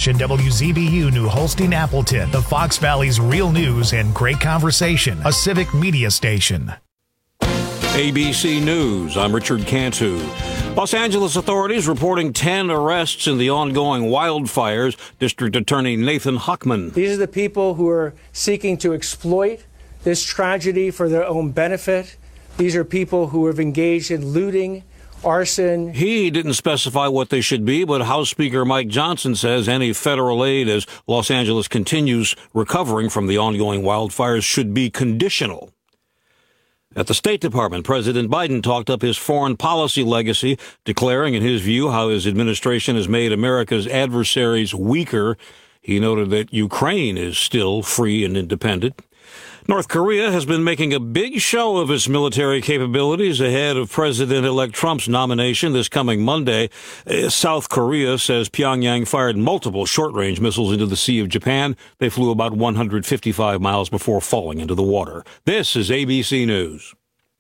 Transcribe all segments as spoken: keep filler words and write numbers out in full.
station W Z B U New Holstein Appleton, the Fox Valley's real news and great conversation, a civic media station. A B C News, I'm Richard Cantu. Los Angeles authorities reporting ten arrests in the ongoing wildfires. District Attorney Nathan Hochman. These are the people who are seeking to exploit this tragedy for their own benefit. These are people who have engaged in looting, arson. He didn't specify what they should be, but House Speaker Mike Johnson says any federal aid as Los Angeles continues recovering from the ongoing wildfires should be conditional. At the State Department, President Biden talked up his foreign policy legacy, declaring, in his view, how his administration has made America's adversaries weaker. He noted that Ukraine is still free and independent. North Korea has been making a big show of its military capabilities ahead of President-elect Trump's nomination this coming Monday. South Korea says Pyongyang fired multiple short-range missiles into the Sea of Japan. They flew about one hundred fifty-five miles before falling into the water. This is A B C News.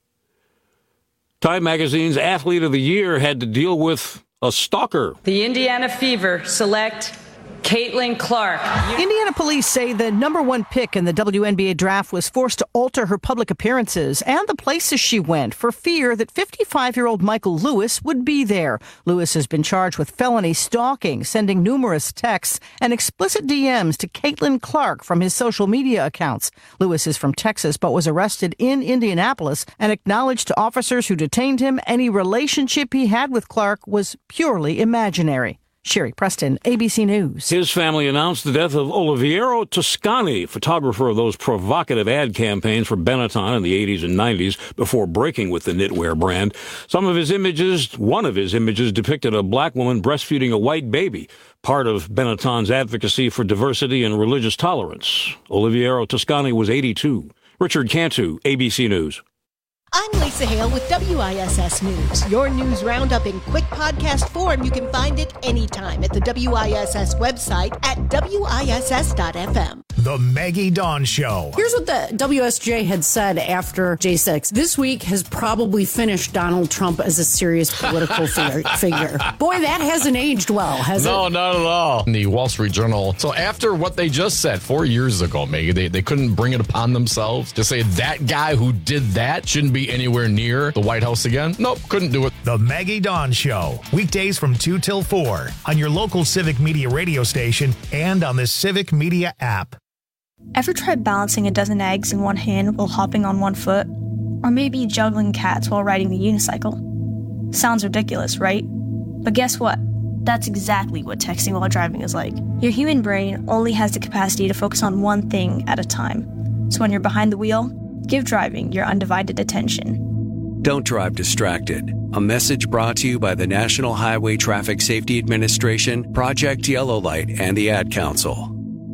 Time Magazine's Athlete of the Year had to deal with a stalker. The Indiana Fever select Caitlin Clark. Indiana police say the number one pick in the W N B A draft was forced to alter her public appearances and the places she went for fear that fifty-five-year-old Michael Lewis would be there. Lewis has been charged with felony stalking, sending numerous texts and explicit D Ms to Caitlin Clark from his social media accounts. Lewis is from Texas but was arrested in Indianapolis and acknowledged to officers who detained him any relationship he had with Clark was purely imaginary. Sherry Preston, A B C News. His family announced the death of Oliviero Toscani, photographer of those provocative ad campaigns for Benetton in the eighties and nineties before breaking with the knitwear brand. Some of his images, one of his images depicted a black woman breastfeeding a white baby, part of Benetton's advocacy for diversity and religious tolerance. Oliviero Toscani was eighty-two. Richard Cantu, A B C News. I'm Lisa Hale with W I S S News. Your news roundup in quick podcast form. You can find it anytime at the W I S S website at W I S S dot F M. The Maggie Dawn Show. Here's what the W S J had said after J six. This week has probably finished Donald Trump as a serious political figure. Boy, that hasn't aged well, has no, it? No, not at all. In the Wall Street Journal. So after what they just said four years ago, Maggie, they, they couldn't bring it upon themselves to say that guy who did that shouldn't be anywhere near the White House again. Nope, couldn't do it. The Maggie Dawn Show. Weekdays from two till four on your local Civic Media radio station and on the Civic Media app. Ever tried balancing a dozen eggs in one hand while hopping on one foot? Or maybe juggling cats while riding the unicycle? Sounds ridiculous, right? But guess what? That's exactly what texting while driving is like. Your human brain only has the capacity to focus on one thing at a time. So when you're behind the wheel, give driving your undivided attention. Don't drive distracted. A message brought to you by the National Highway Traffic Safety Administration, Project Yellow Light, and the Ad Council.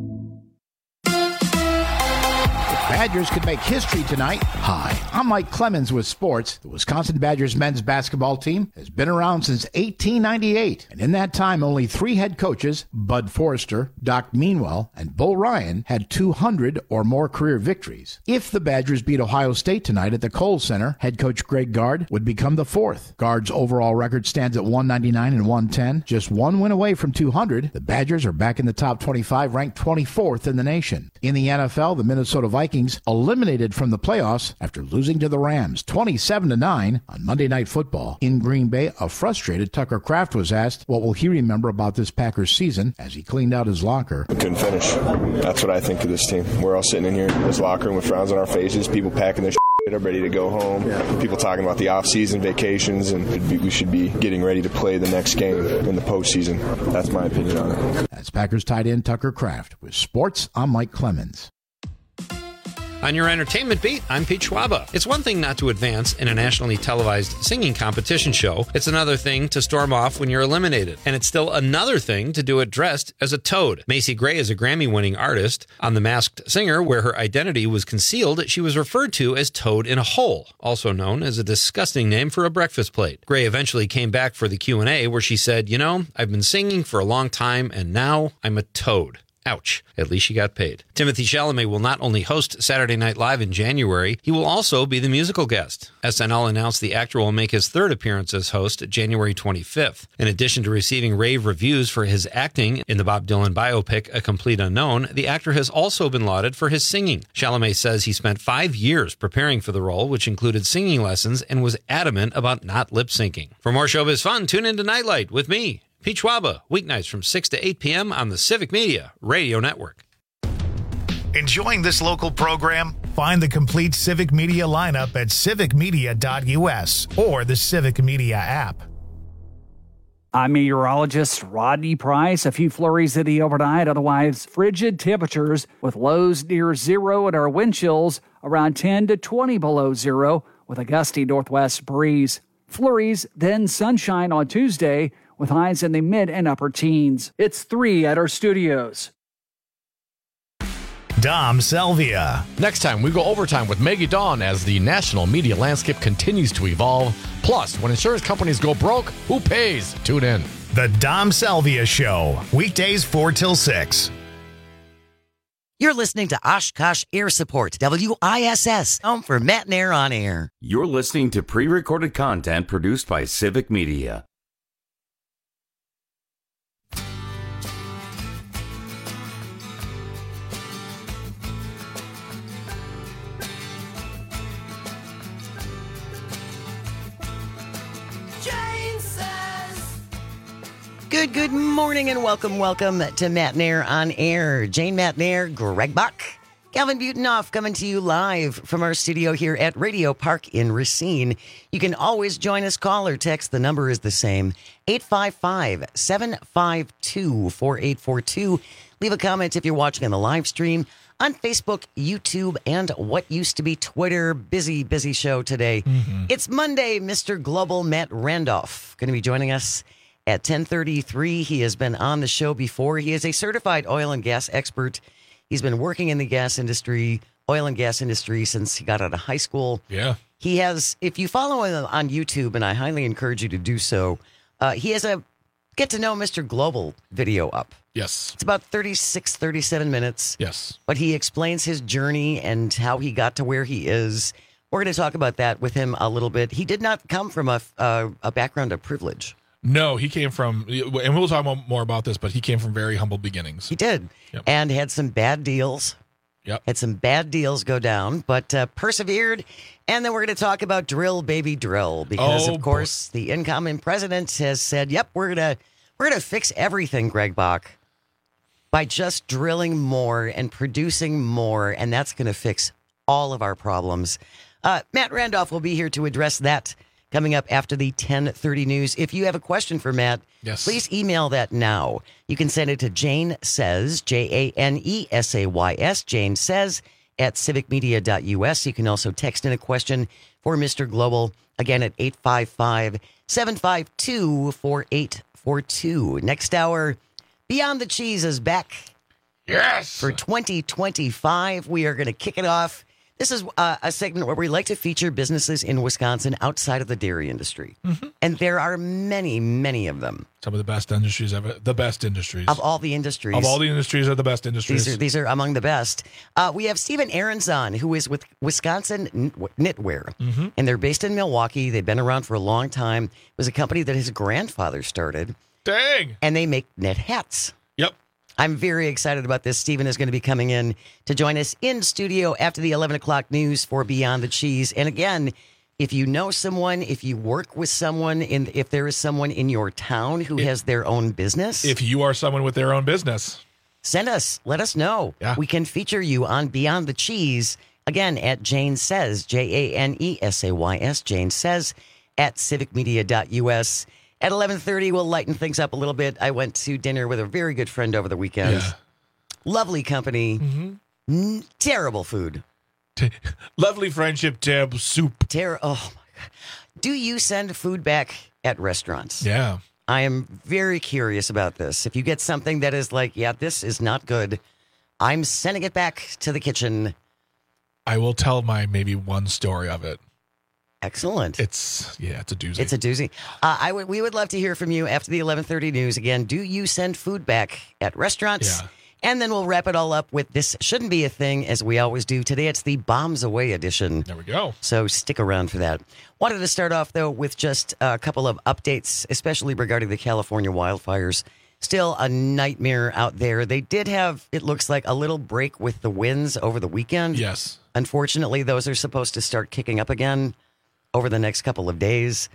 Badgers could make history tonight. Hi, I'm Mike Clemens with sports. The Wisconsin Badgers men's basketball team has been around since eighteen ninety-eight, and in that time, only three head coaches, Bud Forrester, Doc Meanwell, and Bo Ryan, had two hundred or more career victories. If the Badgers beat Ohio State tonight at the Kohl Center, head coach Greg Gard would become the fourth. Gard's overall record stands at one ninety-nine and one ten, just one win away from two hundred. The Badgers are back in the top twenty-five, ranked twenty-fourth in the nation. In the N F L, the Minnesota Vikings eliminated from the playoffs after losing to the Rams twenty-seven to nine on Monday Night Football. In Green Bay, a frustrated Tucker Kraft was asked what will he remember about this Packers season as he cleaned out his locker. We couldn't finish. That's what I think of this team. We're all sitting in here in this locker room with frowns on our faces, people packing their shit up, ready to go home, yeah. People talking about the off-season vacations, and we should be getting ready to play the next game in the postseason. That's my opinion on it. That's Packers tight end Tucker Kraft. With sports, I'm Mike Clemens. On your entertainment beat, I'm Pete Schwaba. It's one thing not to advance in a nationally televised singing competition show. It's another thing to storm off when you're eliminated. And it's still another thing to do it dressed as a toad. Macy Gray is a Grammy-winning artist. On The Masked Singer, where her identity was concealed, she was referred to as Toad in a Hole, also known as a disgusting name for a breakfast plate. Gray eventually came back for the Q and A, where she said, you know, I've been singing for a long time, and now I'm a toad. Ouch. At least she got paid. Timothée Chalamet will not only host Saturday Night Live in January, he will also be the musical guest. S N L announced the actor will make his third appearance as host January twenty-fifth. In addition to receiving rave reviews for his acting in the Bob Dylan biopic A Complete Unknown, the actor has also been lauded for his singing. Chalamet says he spent five years preparing for the role, which included singing lessons, and was adamant about not lip-syncing. For more showbiz fun, tune in to Nightlight with me, Pete Schwaba, weeknights from six to eight p.m. on the Civic Media Radio Network. Enjoying this local program? Find the complete Civic Media lineup at civic media dot u s or the Civic Media app. I'm meteorologist Rodney Price. A few flurries in the overnight, otherwise frigid temperatures with lows near zero and our wind chills around ten to twenty below zero with a gusty northwest breeze. Flurries, then sunshine on Tuesday with highs in the mid and upper teens. It's three at our studios. Dom Salvia. Next time, we go overtime with Maggie Dawn as the national media landscape continues to evolve. Plus, when insurance companies go broke, who pays? Tune in. The Dom Salvia Show, weekdays four till six. You're listening to Oshkosh Air Support, W I S S, home for Matt and Air on Air. You're listening to pre-recorded content produced by Civic Media. Good, good morning and welcome, welcome to Matt and Air on Air. Jane, Matt and Air, Greg Buck, Calvin Butenoff coming to you live from our studio here at Radio Park in Racine. You can always join us, call or text. The number is the same, eight five five, seven five two, four eight four two. Leave a comment if you're watching on the live stream on Facebook, YouTube, and what used to be Twitter. Busy, busy show today. Mm-hmm. It's Monday. Mister Global Matt Randolph going to be joining us at ten thirty-three. He has been on the show before. He is a certified oil and gas expert. He's been working in the gas industry, oil and gas industry, since he got out of high school. Yeah. He has, if you follow him on YouTube, and I highly encourage you to do so, uh, he has a Get to Know Mister Global video up. Yes. It's about thirty-six, thirty-seven minutes. Yes. But he explains his journey and how he got to where he is. We're going to talk about that with him a little bit. He did not come from a, a, a background of privilege. No, he came from, and we'll talk more about this, but he came from very humble beginnings. He did. Yep. And had some bad deals. Yep. Had some bad deals go down, but uh, persevered. And then we're going to talk about drill, baby, drill. Because, oh, of course, boy. The incoming president has said, yep, we're going to we're gonna fix everything, Greg Bach, by just drilling more and producing more. And that's going to fix all of our problems. Uh, Matt Randolph will be here to address that coming up after the ten thirty news. If you have a question for Matt, yes. please email that now. You can send it to Jane Says, J A N E S A Y S, Jane Says, at civic media dot u s. You can also text in a question for Mister Global, again at eight five five, seven five two, four eight four two. Next hour, Beyond the Cheese is back. Yes! For twenty twenty-five, we are going to kick it off. This is uh, a segment where we like to feature businesses in Wisconsin outside of the dairy industry. Mm-hmm. And there are many, many of them. Some of the best industries ever. The best industries. Of all the industries. Of all the industries are the best industries. These are, these are among the best. Uh, we have Stephen Aarons on, who is with Wisconsin Knitwear. Mm-hmm. And they're based in Milwaukee. They've been around for a long time. It was a company that his grandfather started. Dang! And they make knit hats. Yep. I'm very excited about this. Stephen is going to be coming in to join us in studio after the eleven o'clock news for Beyond the Cheese. And again, if you know someone, if you work with someone, in, if there is someone in your town who if, has their own business. If you are someone with their own business. Send us. Let us know. Yeah. We can feature you on Beyond the Cheese. Again, at Jane Says, J A N E S A Y S, Jane Says, at civic media dot u s. At eleven thirty, we'll lighten things up a little bit. I went to dinner with a very good friend over the weekend. Yeah. Lovely company. Mm-hmm. N- terrible food. T- lovely friendship, terrible soup. Ter- oh, my God. Do you send food back at restaurants? Yeah. I am very curious about this. If you get something that is like, yeah, this is not good, I'm sending it back to the kitchen. I will tell my maybe one story of it. Excellent. It's, yeah, it's a doozy. It's a doozy. Uh, I would, we would love to hear from you after the eleven thirty news. Again, do you send food back at restaurants? Yeah. And then we'll wrap it all up with This Shouldn't Be a Thing, as we always do. Today it's the Bombs Away edition. There we go. So stick around for that. Wanted to start off, though, with just a couple of updates, especially regarding the California wildfires. Still a nightmare out there. They did have, it looks like, a little break with the winds over the weekend. Yes. Unfortunately, those are supposed to start kicking up again over the next couple of days.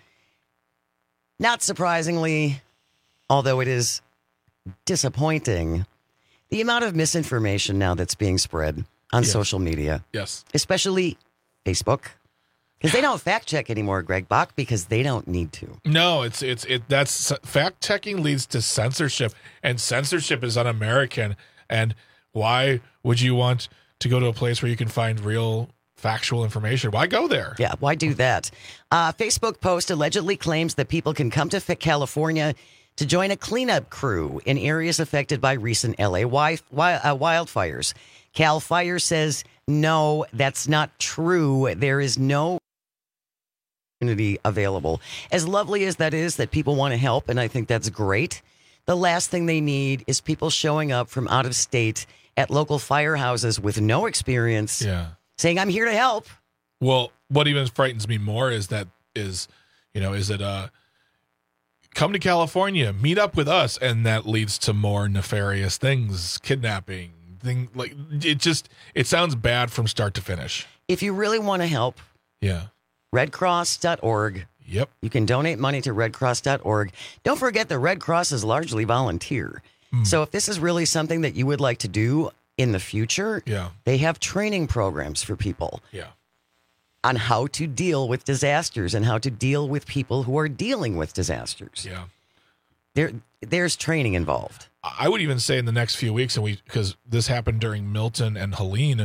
Not surprisingly, although it is disappointing, the amount of misinformation now that's being spread on yes. social media. Yes. Especially Facebook. Because they don't fact check anymore, Greg Bach, because they don't need to. No, it's it's it. That's fact checking leads to censorship, and censorship is un-American. And why would you want to go to a place where you can find real factual information? Why go there? Yeah, why do that? Uh, Facebook post allegedly claims that people can come to California to join a cleanup crew in areas affected by recent L A wi- wi- uh, wildfires. Cal Fire says, no, that's not true. There is no opportunity available. As lovely as that is, that people want to help, and I think that's great, the last thing they need is people showing up from out of state at local firehouses with no experience, yeah. saying, I'm here to help. Well, what even frightens me more is that is, you know, is it uh, come to California, meet up with us, and that leads to more nefarious things, kidnapping, thing like it just it sounds bad from start to finish. If you really want to help, yeah. red cross dot org. Yep. You can donate money to red cross dot org. Don't forget the Red Cross is largely volunteer. Mm. So if this is really something that you would like to do in the future, yeah. they have training programs for people. Yeah. On how to deal with disasters and how to deal with people who are dealing with disasters. Yeah. There there's training involved. I would even say in the next few weeks, and we because this happened during Milton and Helene,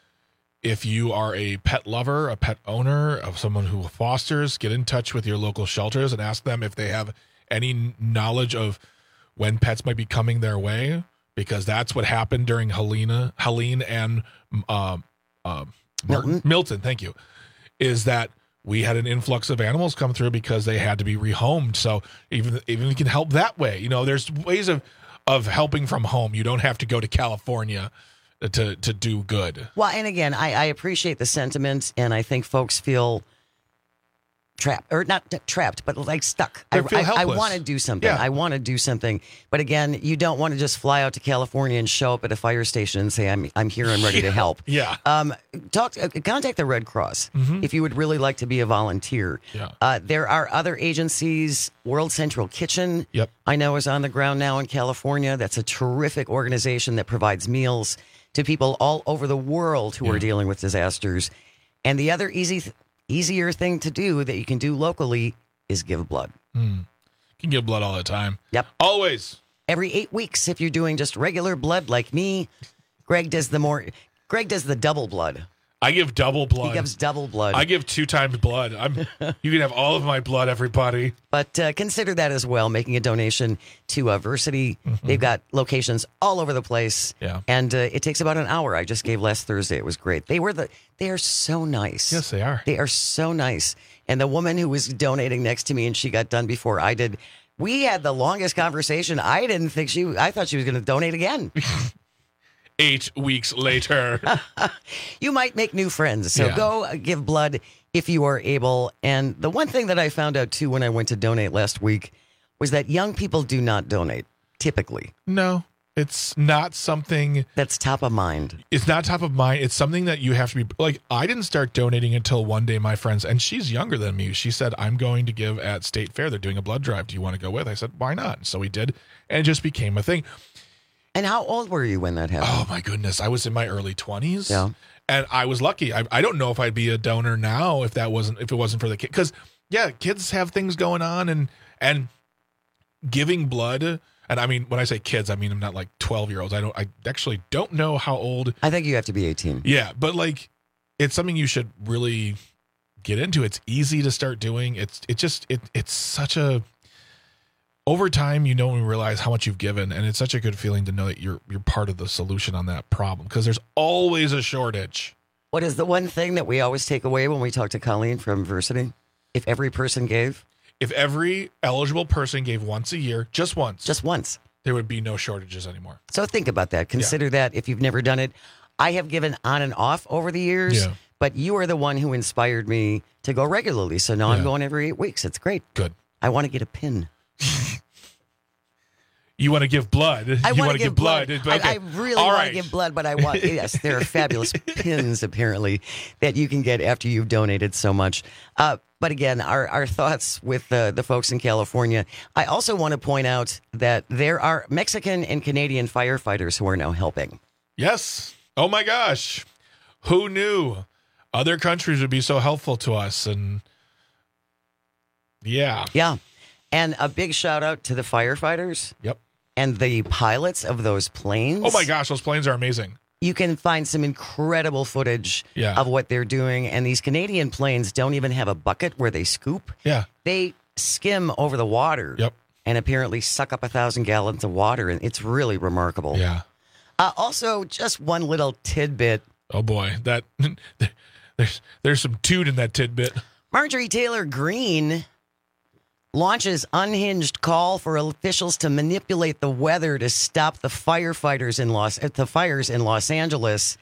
if you are a pet lover, a pet owner, of someone who fosters, get in touch with your local shelters and ask them if they have any knowledge of when pets might be coming their way, because that's what happened during Helena, Helene and uh, uh, Milton. Milton. Thank you. Is that we had an influx of animals come through because they had to be rehomed. So even even we can help that way. You know, there's ways of of helping from home. You don't have to go to California to to do good. Well, and again, I, I appreciate the sentiment, and I think folks feel trapped, or not t- trapped, but like stuck. They I, feel I, I helpless. want to do something. Yeah. I want to do something. But again, you don't want to just fly out to California and show up at a fire station and say, I'm I'm here, I'm ready yeah. to help. Yeah. Um, talk, uh, contact the Red Cross mm-hmm. if you would really like to be a volunteer. Yeah. Uh, there are other agencies. World Central Kitchen, yep. I know, is on the ground now in California. That's a terrific organization that provides meals to people all over the world who yeah. are dealing with disasters. And the other easy, th- easier thing to do that you can do locally is give blood. Mm. You can give blood all the time. Yep. Always. Every eight weeks, if you're doing just regular blood like me, Greg does the more. Greg does the double blood. I give double blood. He gives double blood. I give two times blood. I'm. You can have all of my blood, everybody. But uh, consider that as well, making a donation to uh, Versity. Mm-hmm. They've got locations all over the place. Yeah. And uh, it takes about an hour. I just gave last Thursday. It was great. They were the. They are so nice. Yes, they are. They are so nice. And the woman who was donating next to me, and she got done before I did. We had the longest conversation. I didn't think she. I thought she was going to donate again. Eight weeks later. You might make new friends. So yeah. go give blood if you are able. And the one thing that I found out, too, when I went to donate last week was that young people do not donate, typically. No, it's not something that's top of mind. It's not top of mind. It's something that you have to be like, I didn't start donating until one day my friends, and she's younger than me. She said, I'm going to give at State Fair. They're doing a blood drive. Do you want to go with? I said, why not? So we did. And it just became a thing. And how old were you when that happened? Oh, my goodness. I was in my early twenties. Yeah. And I was lucky. I, I don't know if I'd be a donor now if that wasn't if it wasn't for the kid. Because, yeah, kids have things going on. And and giving blood, and I mean, when I say kids, I mean I'm not like twelve-year-olds. I don't. I actually don't know how old. I think you have to be eighteen. Yeah, but, like, it's something you should really get into. It's easy to start doing. It's it just, it it's such a... Over time, you don't realize how much you've given, and it's such a good feeling to know that you're you're part of the solution on that problem, because there's always a shortage. What is the one thing that we always take away when we talk to Colleen from Versity? If every person gave? If every eligible person gave once a year, just once. Just once. there would be no shortages anymore. So think about that. Consider yeah. that if you've never done it. I have given on and off over the years, yeah. but you are the one who inspired me to go regularly. So now yeah. I'm going every eight weeks. It's great. Good. I want to get a pin. You want to give blood. I you want to give blood. blood. Okay. I, I really All want right. to give blood, but I want, yes, there are fabulous pins, apparently, that you can get after you've donated so much. Uh, but again, our, our thoughts with the, the folks in California. I also want to point out that there are Mexican and Canadian firefighters who are now helping. Yes. Oh, my gosh. Who knew other countries would be so helpful to us? And yeah. Yeah. And a big shout out to the firefighters. Yep. And the pilots of those planes. Oh, my gosh. Those planes are amazing. You can find some incredible footage yeah. of what they're doing. And these Canadian planes don't even have a bucket where they scoop. Yeah. They skim over the water. Yep. And apparently suck up a thousand gallons of water. And it's really remarkable. Yeah. Uh, also, just one little tidbit. Oh, boy. That there's, there's some toot in that tidbit. Marjorie Taylor Greene launches unhinged call for officials to manipulate the weather to stop the firefighters in Los the fires in Los Angeles.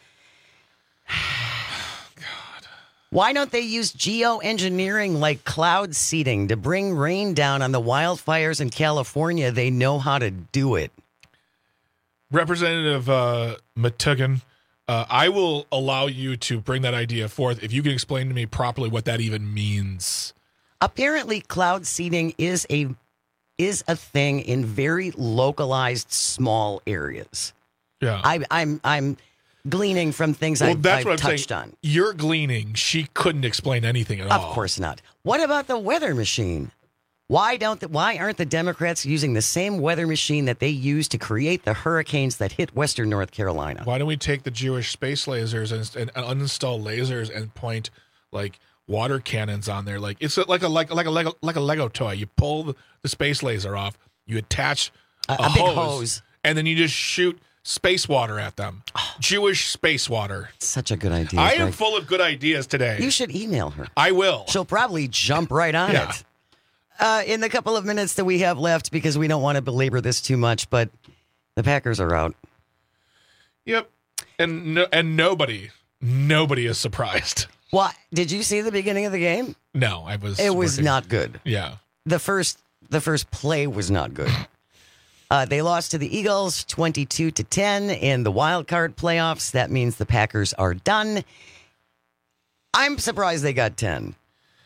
God. Why don't they use geoengineering like cloud seeding to bring rain down on the wildfires in California? They know how to do it. Representative uh, Matugan, uh, I will allow you to bring that idea forth if you can explain to me properly what that even means. Apparently, cloud seeding is a is a thing in very localized, small areas. Yeah, I, I'm I'm gleaning from things well, I, that's I've what I'm touched saying. on. You're gleaning. She couldn't explain anything at of all. Of course not. What about the weather machine? Why don't the, why aren't the Democrats using the same weather machine that they used to create the hurricanes that hit Western North Carolina? Why don't we take the Jewish space lasers and, and uninstall lasers and point like water cannons on there? Like it's like a like like a Lego like a Lego toy. You pull the, the space laser off, you attach a, a, a hose, big hose, and then you just shoot space water at them. Oh, Jewish space water. Such a good idea. I am Greg. full of good ideas today. You should email her. I will. She'll probably jump right on yeah. it. Uh, in the couple of minutes that we have left, because we don't want to belabor this too much, but the Packers are out. Yep, and no, and nobody, nobody is surprised. What? Did you see the beginning of the game? No, I was. It was working. not good. Yeah, the first the first play was not good. Uh, they lost to the Eagles twenty-two to ten in the wild card playoffs. That means the Packers are done. I'm surprised they got ten.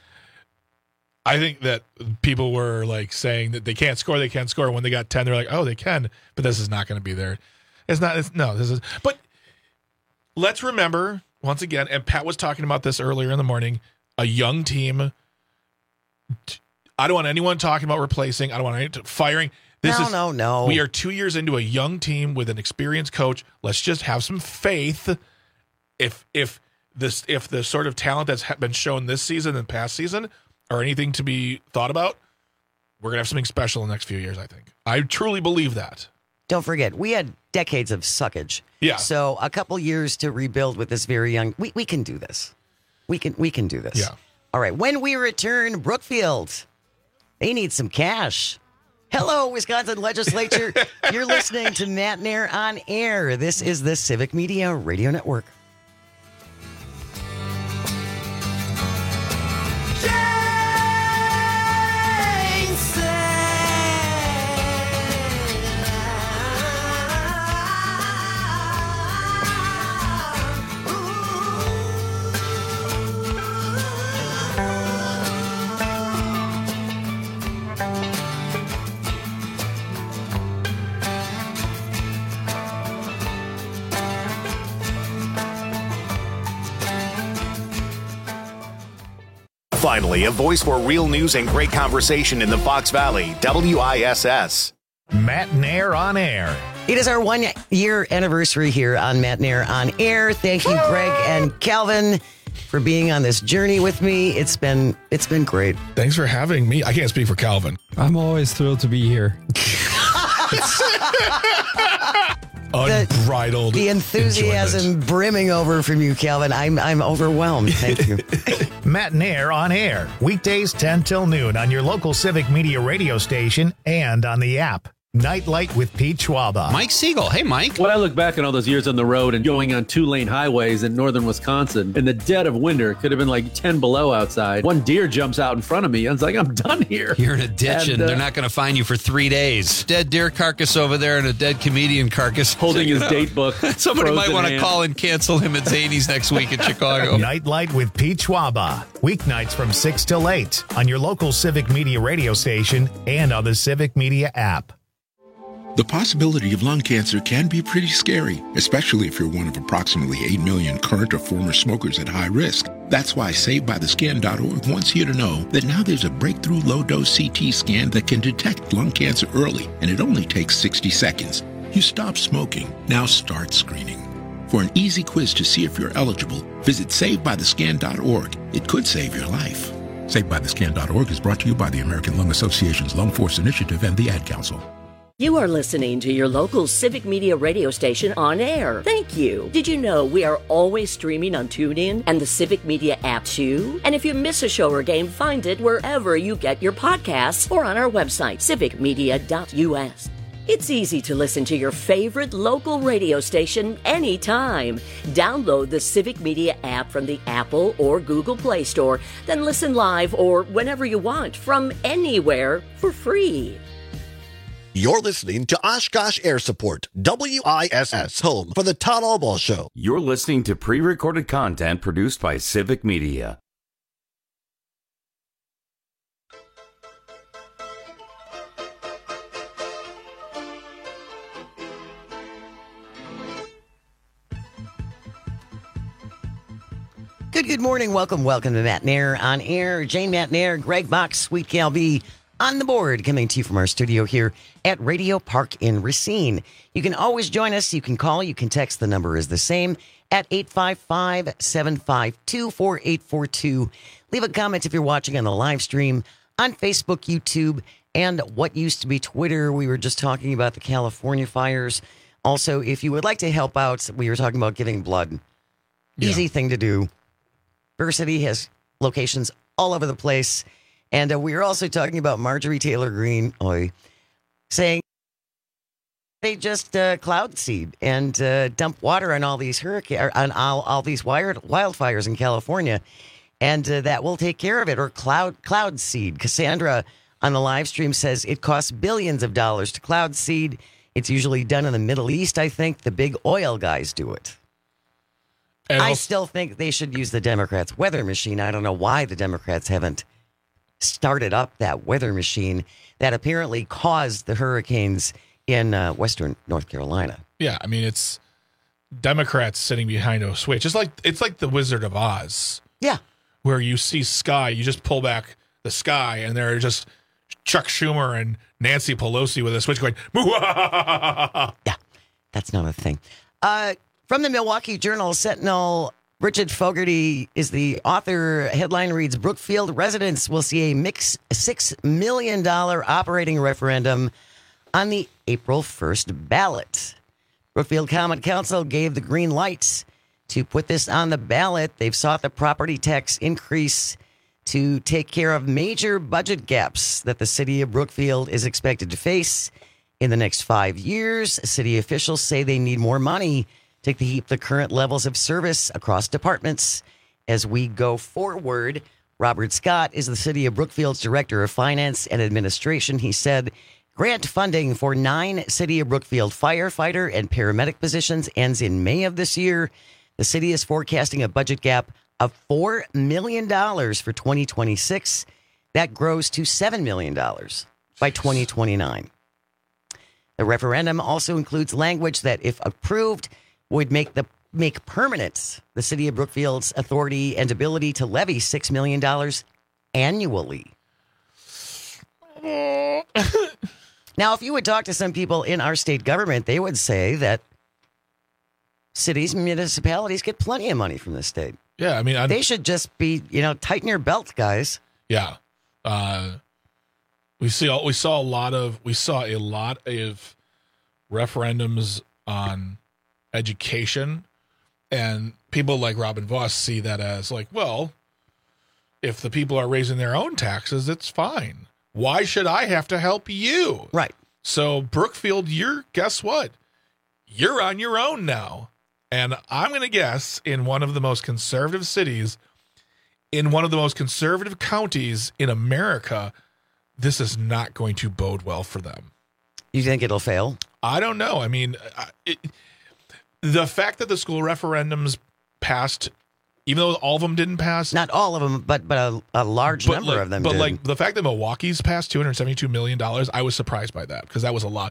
I think that people were like saying that they can't score, they can't score. When they got ten, they're like, oh, they can, but this is not going to be there. It's not. It's, no, this is. But let's remember once again, and Pat was talking about this earlier in the morning. A young team. I don't want anyone talking about replacing. I don't want anyone firing. This no, is, no, no. We are two years into a young team with an experienced coach. Let's just have some faith. If if this if the sort of talent that's been shown this season and past season or anything to be thought about, we're going to have something special in the next few years, I think. I truly believe that. Don't forget, we had decades of suckage. Yeah. So a couple years to rebuild with this very young, we, we can do this. We can we can do this. Yeah. All right, when we return, Brookfield, they need some cash. Hello, Wisconsin Legislature. You're listening to Matt Nair on Air. This is the Civic Media Radio Network. Finally, a voice for real news and great conversation in the Fox Valley. W I S S. Matt Nair on Air. It is our one-year anniversary here on Matt Nair on Air. Thank you, Greg and Calvin, for being on this journey with me. It's been it's been great. Thanks for having me. I can't speak for Calvin. I'm always thrilled to be here. Unbridled. The, the enthusiasm enjoyment. brimming over from you, Calvin. I'm I'm overwhelmed. Thank you. Matt Nair on Air. Weekdays ten till noon on your local Civic Media radio station and on the app. Nightlight with Pete Schwaba. Mike Siegel. Hey, Mike. When I look back on all those years on the road and going on two-lane highways in northern Wisconsin, in the dead of winter, it could have been like ten below outside. One deer jumps out in front of me. I was like, I'm done here. You're in a ditch, and, and uh, they're not going to find you for three days. Dead deer carcass over there and a dead comedian carcass. Holding his date book. Somebody might want to call and cancel him at Zany's next week in Chicago. Nightlight with Pete Schwaba. Weeknights from six till eight on your local Civic Media radio station and on the Civic Media app. The possibility of lung cancer can be pretty scary, especially if you're one of approximately eight million current or former smokers at high risk. That's why Saved By The Scan dot org wants you to know that now there's a breakthrough low-dose C T scan that can detect lung cancer early, and it only takes sixty seconds. You stop smoking, now start screening. For an easy quiz to see if you're eligible, visit Saved By The Scan dot org. It could save your life. Saved By The Scan dot org is brought to you by the American Lung Association's Lung Force Initiative and the Ad Council. You are listening to your local Civic Media radio station on air. Thank you. Did you know we are always streaming on TuneIn and the Civic Media app too? And if you miss a show or game, find it wherever you get your podcasts or on our website, civic media dot u s. It's easy to listen to your favorite local radio station anytime. Download the Civic Media app from the Apple or Google Play Store, then listen live or whenever you want from anywhere for free. You're listening to Oshkosh Air Support, W I S S, home for the Todd Albaugh Show. You're listening to pre-recorded content produced by Civic Media. Good, good morning. Welcome, welcome to Matt Nair on air. Jane Matt Nair, Greg Box, Sweet Gal B on the board, coming to you from our studio here at Radio Park in Racine. You can always join us. You can call, you can text. The number is the same at eight five five, seven five two, four eight four two. Leave a comment if you're watching on the live stream on Facebook, YouTube, and what used to be Twitter. We were just talking about the California fires. Also, if you would like to help out, we were talking about giving blood. Yeah. Easy thing to do. Versity has locations all over the place. And uh, we were also talking about Marjorie Taylor Greene, oy, saying they just uh, cloud seed and uh, dump water on all these hurricane, on all, all these wired wildfires in California, and uh, that will take care of it. Or cloud cloud seed. Cassandra on the live stream says it costs billions of dollars to cloud seed. It's usually done in the Middle East. I think the big oil guys do it. And I also, still think they should use the Democrats' weather machine. I don't know why the Democrats haven't started up that weather machine that apparently caused the hurricanes in uh, western North Carolina. Yeah, I mean, it's Democrats sitting behind a switch. It's like it's like the Wizard of Oz. Yeah. Where you see sky, you just pull back the sky, and there are just Chuck Schumer and Nancy Pelosi with a switch going, Mwah! Yeah, that's not a thing. Uh, from the Milwaukee Journal Sentinel, Bridget Fogarty is the author. Headline reads, Brookfield residents will see a mixed six million dollars operating referendum on the April first ballot. Brookfield Common Council gave the green lights to put this on the ballot. They've sought the property tax increase to take care of major budget gaps that the city of Brookfield is expected to face in the next five years. City officials say they need more money to keep the current levels of service across departments as we go forward. Robert Scott is the City of Brookfield's Director of Finance and Administration. He said grant funding for nine City of Brookfield firefighter and paramedic positions ends in May of this year. The city is forecasting a budget gap of four million dollars for twenty twenty-six. That grows to seven million dollars by twenty twenty-nine. The referendum also includes language that, if approved, would make the make permanent the city of Brookfield's authority and ability to levy six million dollars annually. Now, if you would talk to some people in our state government, they would say that cities and municipalities get plenty of money from the state. Yeah, I mean, I'm, they should just be, you know, tighten your belt, guys. Yeah. Uh, we see we saw a lot of we saw a lot of referendums on education, and people like Robin Voss see that as like, well, if the people are raising their own taxes, it's fine. Why should I have to help you? Right. So Brookfield, you're guess what? You're on your own now. And I'm going to guess in one of the most conservative cities, in one of the most conservative counties in America, this is not going to bode well for them. You think it'll fail? I don't know. I mean, it, the fact that the school referendums passed, even though all of them didn't pass. Not all of them, but but a, a large but number like, of them But did. like the fact that Milwaukee's passed two hundred seventy-two million dollars, I was surprised by that because that was a lot.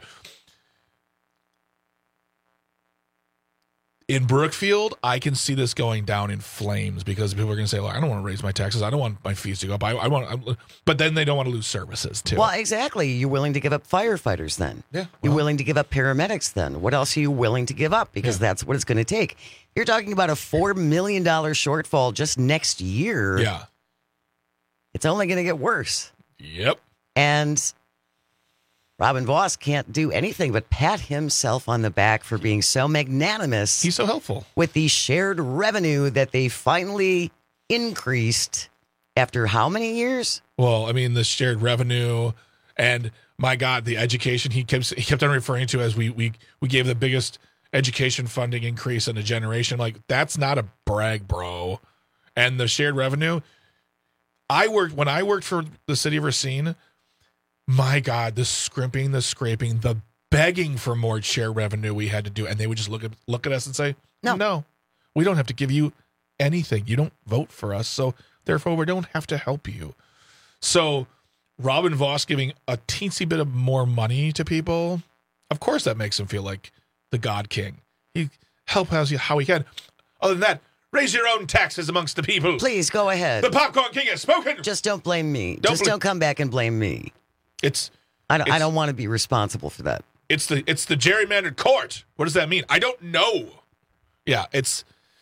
In Brookfield, I can see this going down in flames because people are going to say, "Well, I don't want to raise my taxes. I don't want my fees to go up. I, I want," I, but then they don't want to lose services too. Well, exactly. You're willing to give up firefighters then. Yeah. Well, You're willing to give up paramedics then. What else are you willing to give up? Because yeah. that's what it's going to take. You're talking about a four million dollars shortfall just next year. Yeah. It's only going to get worse. Yep. And Robin Vos can't do anything but pat himself on the back for being so magnanimous. He's so helpful. With the shared revenue that they finally increased after how many years? Well, I mean, the shared revenue and, my God, the education he kept he kept on referring to as we we we gave the biggest education funding increase in a generation. Like, that's not a brag, bro. And the shared revenue, I worked when I worked for the city of Racine. My God, the scrimping, the scraping, the begging for more share revenue we had to do. And they would just look at look at us and say, no, no, we don't have to give you anything. You don't vote for us. So therefore, we don't have to help you. So Robin Vos giving a teensy bit of more money to people, of course that makes him feel like the God King. He help us how he can. Other than that, raise your own taxes amongst the people. Please go ahead. The Popcorn King has spoken. Just don't blame me. Don't Just bl- don't come back and blame me. It's I don't, it's, I don't want to be responsible for that. It's the it's the gerrymandered court. What does that mean? I don't know. Yeah, it's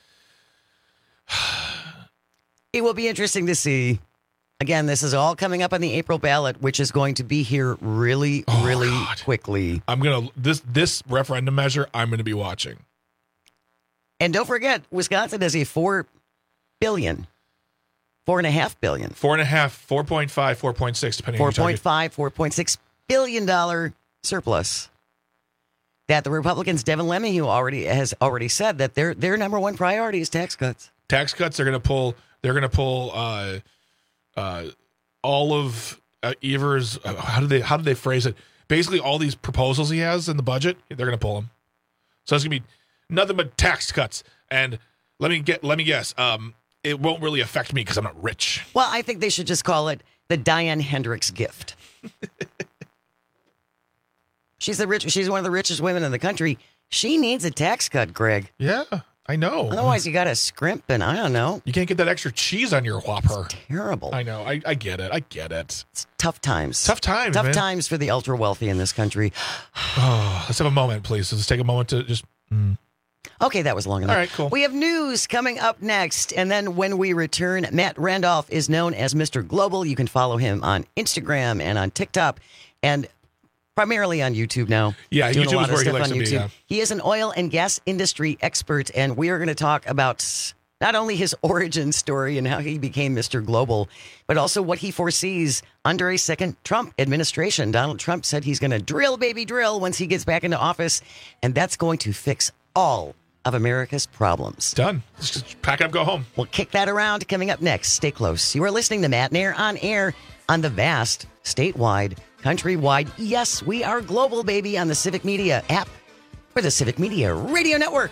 it will be interesting to see. Again, this is all coming up on the April ballot, which is going to be here really, oh, really God. quickly. I'm gonna this this referendum measure I'm gonna be watching. And don't forget, Wisconsin has a four billion. Four and a half billion. Four and a half, four point five, four point six, depending four on point five, four point six billion dollar surplus. That the Republicans, Devin Lemmy, who already has already said that their their number one priority is tax cuts. Tax cuts are going to pull. They're going to pull uh, uh, all of uh, Evers. Uh, how do they how do they phrase it? Basically, all these proposals he has in the budget, they're going to pull them. So it's going to be nothing but tax cuts. And let me get let me guess. Um, It won't really affect me because I'm not rich. Well, I think they should just call it the Diane Hendricks gift. She's the rich. She's one of the richest women in the country. She needs a tax cut, Greg. Yeah, I know. Otherwise, you got to scrimp, and I don't know. You can't get that extra cheese on your Whopper. It's terrible. I know. I, I get it. I get it. It's tough times. Tough times. Tough man. times for the ultra wealthy in this country. Oh, let's have a moment, please. Let's take a moment to just. Mm. Okay, that was long enough. All right, cool. We have news coming up next. And then when we return, Matt Randolph is known as Mister Global. You can follow him on Instagram and on TikTok and primarily on YouTube now. Yeah, doing YouTube a lot is of where he stuff likes on to be, YouTube. yeah. He is an oil and gas industry expert, and we are going to talk about not only his origin story and how he became Mister Global, but also what he foresees under a second Trump administration. Donald Trump said he's going to drill, baby, drill once he gets back into office, and that's going to fix all of America's problems. Done. Let's just pack it up, go home. We'll kick that around coming up next. Stay close. You are listening to Matt Nair on air on the vast, statewide, countrywide. Yes, we are global, baby, on the Civic Media app for the Civic Media Radio Network.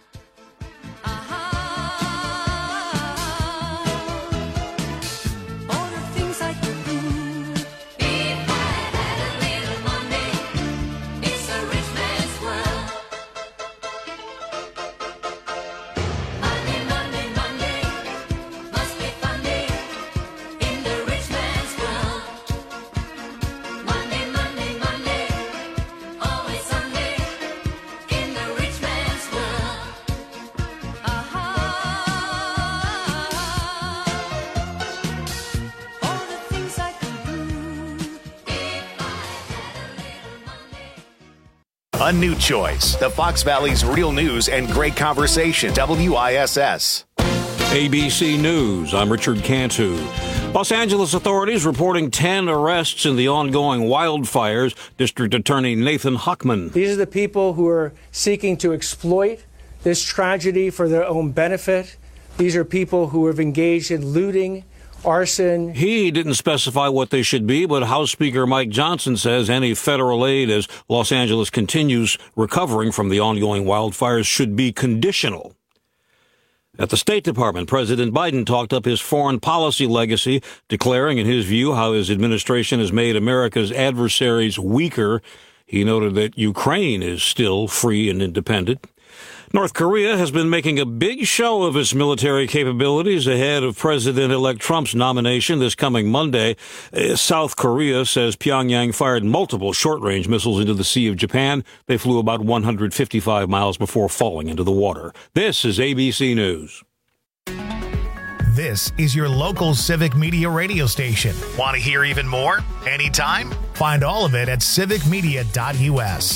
A new choice. The Fox Valley's real news and great conversation. W I S S. A B C News. I'm Richard Cantu. Los Angeles authorities reporting ten arrests in the ongoing wildfires. District Attorney Nathan Huckman. These are the people who are seeking to exploit this tragedy for their own benefit. These are people who have engaged in looting, arson. He didn't specify what they should be, but House Speaker Mike Johnson says any federal aid as Los Angeles continues recovering from the ongoing wildfires should be conditional. At the State Department, President Biden talked up his foreign policy legacy, declaring, in his view, how his administration has made America's adversaries weaker. He noted that Ukraine is still free and independent. North Korea has been making a big show of its military capabilities ahead of President-elect Trump's nomination this coming Monday. Uh, South Korea says Pyongyang fired multiple short-range missiles into the Sea of Japan. They flew about one hundred fifty-five miles before falling into the water. This is A B C News. This is your local Civic Media radio station. Want to hear even more? Anytime? Find all of it at civic media dot U S.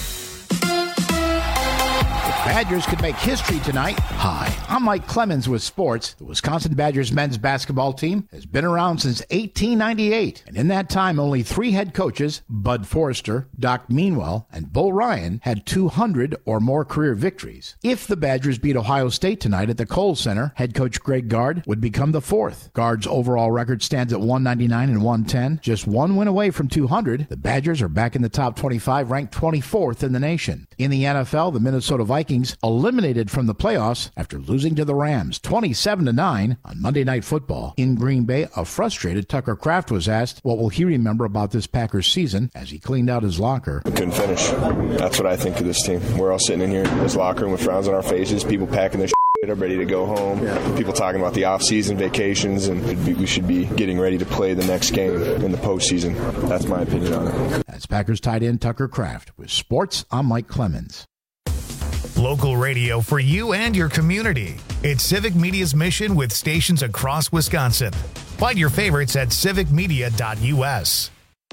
Badgers could make history tonight. Hi, I'm Mike Clemens with sports. The Wisconsin Badgers men's basketball team has been around since eighteen ninety-eight, and in that time, only three head coaches, Bud Forrester, Doc Meanwell, and Bo Ryan, had two hundred or more career victories. If the Badgers beat Ohio State tonight at the Kohl Center, head coach Greg Gard would become the fourth. Gard's overall record stands at one ninety-nine and one ten, just one win away from two hundred. The Badgers are back in the top twenty-five, ranked twenty-fourth in the nation. In the N F L, the Minnesota Vikings eliminated from the playoffs after losing to the Rams twenty-seven to nine on Monday Night Football. In Green Bay, a frustrated Tucker Kraft was asked what will he remember about this Packers season as he cleaned out his locker. We couldn't finish. That's what I think of this team. We're all sitting in here in this locker room with frowns on our faces, people packing their shit up, ready to go home. Yeah. People talking about the off-season vacations, and we should be getting ready to play the next game in the postseason. That's my opinion on it. That's Packers tight end Tucker Kraft. With sports, I'm Mike Clemens. Local radio for you and your community. It's Civic Media's mission with stations across Wisconsin. Find your favorites at civic media dot U S.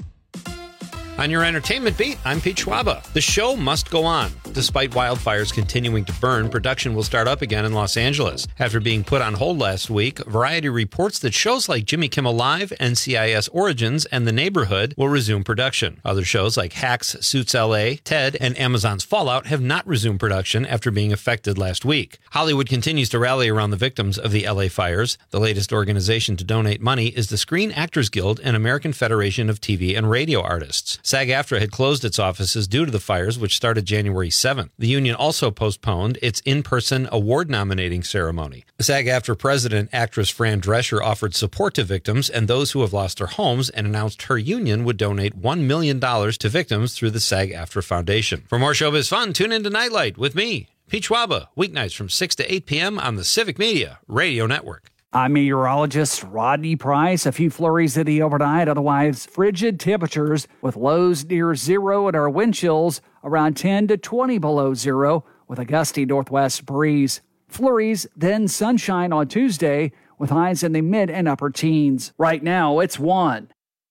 On your entertainment beat, I'm Pete Schwaba. The show must go on. Despite wildfires continuing to burn, production will start up again in Los Angeles. After being put on hold last week, Variety reports that shows like Jimmy Kimmel Live, N C I S Origins, and The Neighborhood will resume production. Other shows like Hacks, Suits L A, Ted, and Amazon's Fallout have not resumed production after being affected last week. Hollywood continues to rally around the victims of the L A fires. The latest organization to donate money is the Screen Actors Guild and American Federation of T V and Radio Artists. SAG-AFTRA had closed its offices due to the fires, which started January seventh. The union also postponed its in-person award nominating ceremony. SAG-AFTRA president, actress Fran Drescher, offered support to victims and those who have lost their homes and announced her union would donate one million dollars to victims through the SAG-AFTRA Foundation. For more showbiz fun, tune into Nightlight with me, Pete Schwaba, weeknights from six to eight p.m. on the Civic Media Radio Network. I'm meteorologist Rodney Price. A few flurries of the overnight, otherwise frigid temperatures with lows near zero and our wind chills around ten to twenty below zero with a gusty northwest breeze. Flurries, then sunshine on Tuesday with highs in the mid and upper teens. Right now, it's one.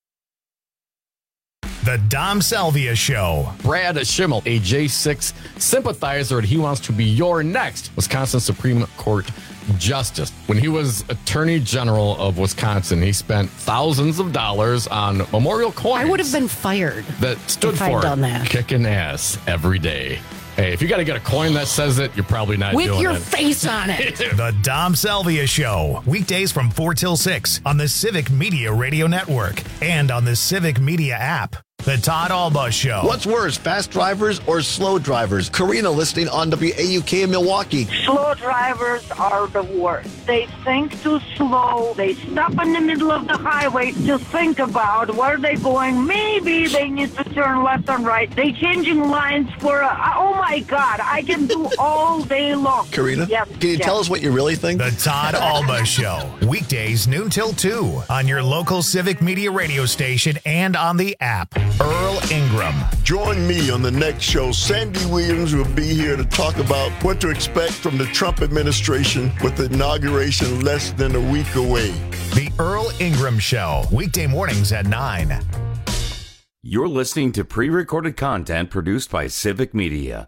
The Dom Salvia Show. Brad Schimmel, a J six sympathizer, and he wants to be your next Wisconsin Supreme Court Justice. When he was Attorney General of Wisconsin, he spent thousands of dollars on memorial coins. I would have been fired that stood if for I'd done that. Kicking ass every day. Hey, if you got to get a coin that says it, you're probably not With doing it. your face on it. The Dom Salvia Show. Weekdays from four till six on the Civic Media Radio Network and on the Civic Media app. The Todd Alba Show. What's worse, fast drivers or slow drivers? Karina listening on W A U K in Milwaukee. Slow drivers are the worst. They think too slow. They stop in the middle of the highway to think about where they're going. Maybe they need to turn left and right. They changing lines for a, oh my God, I can do all day long. Karina, yes, can you yes. tell us what you really think? The Todd Alba Show. Weekdays noon till two on your local Civic Media radio station and on the app. Earl Ingram. Join me on the next show. Sandy Williams will be here to talk about what to expect from the Trump administration with the inauguration less than a week away. The Earl Ingram Show. Weekday mornings at nine. You're listening to pre-recorded content produced by Civic Media.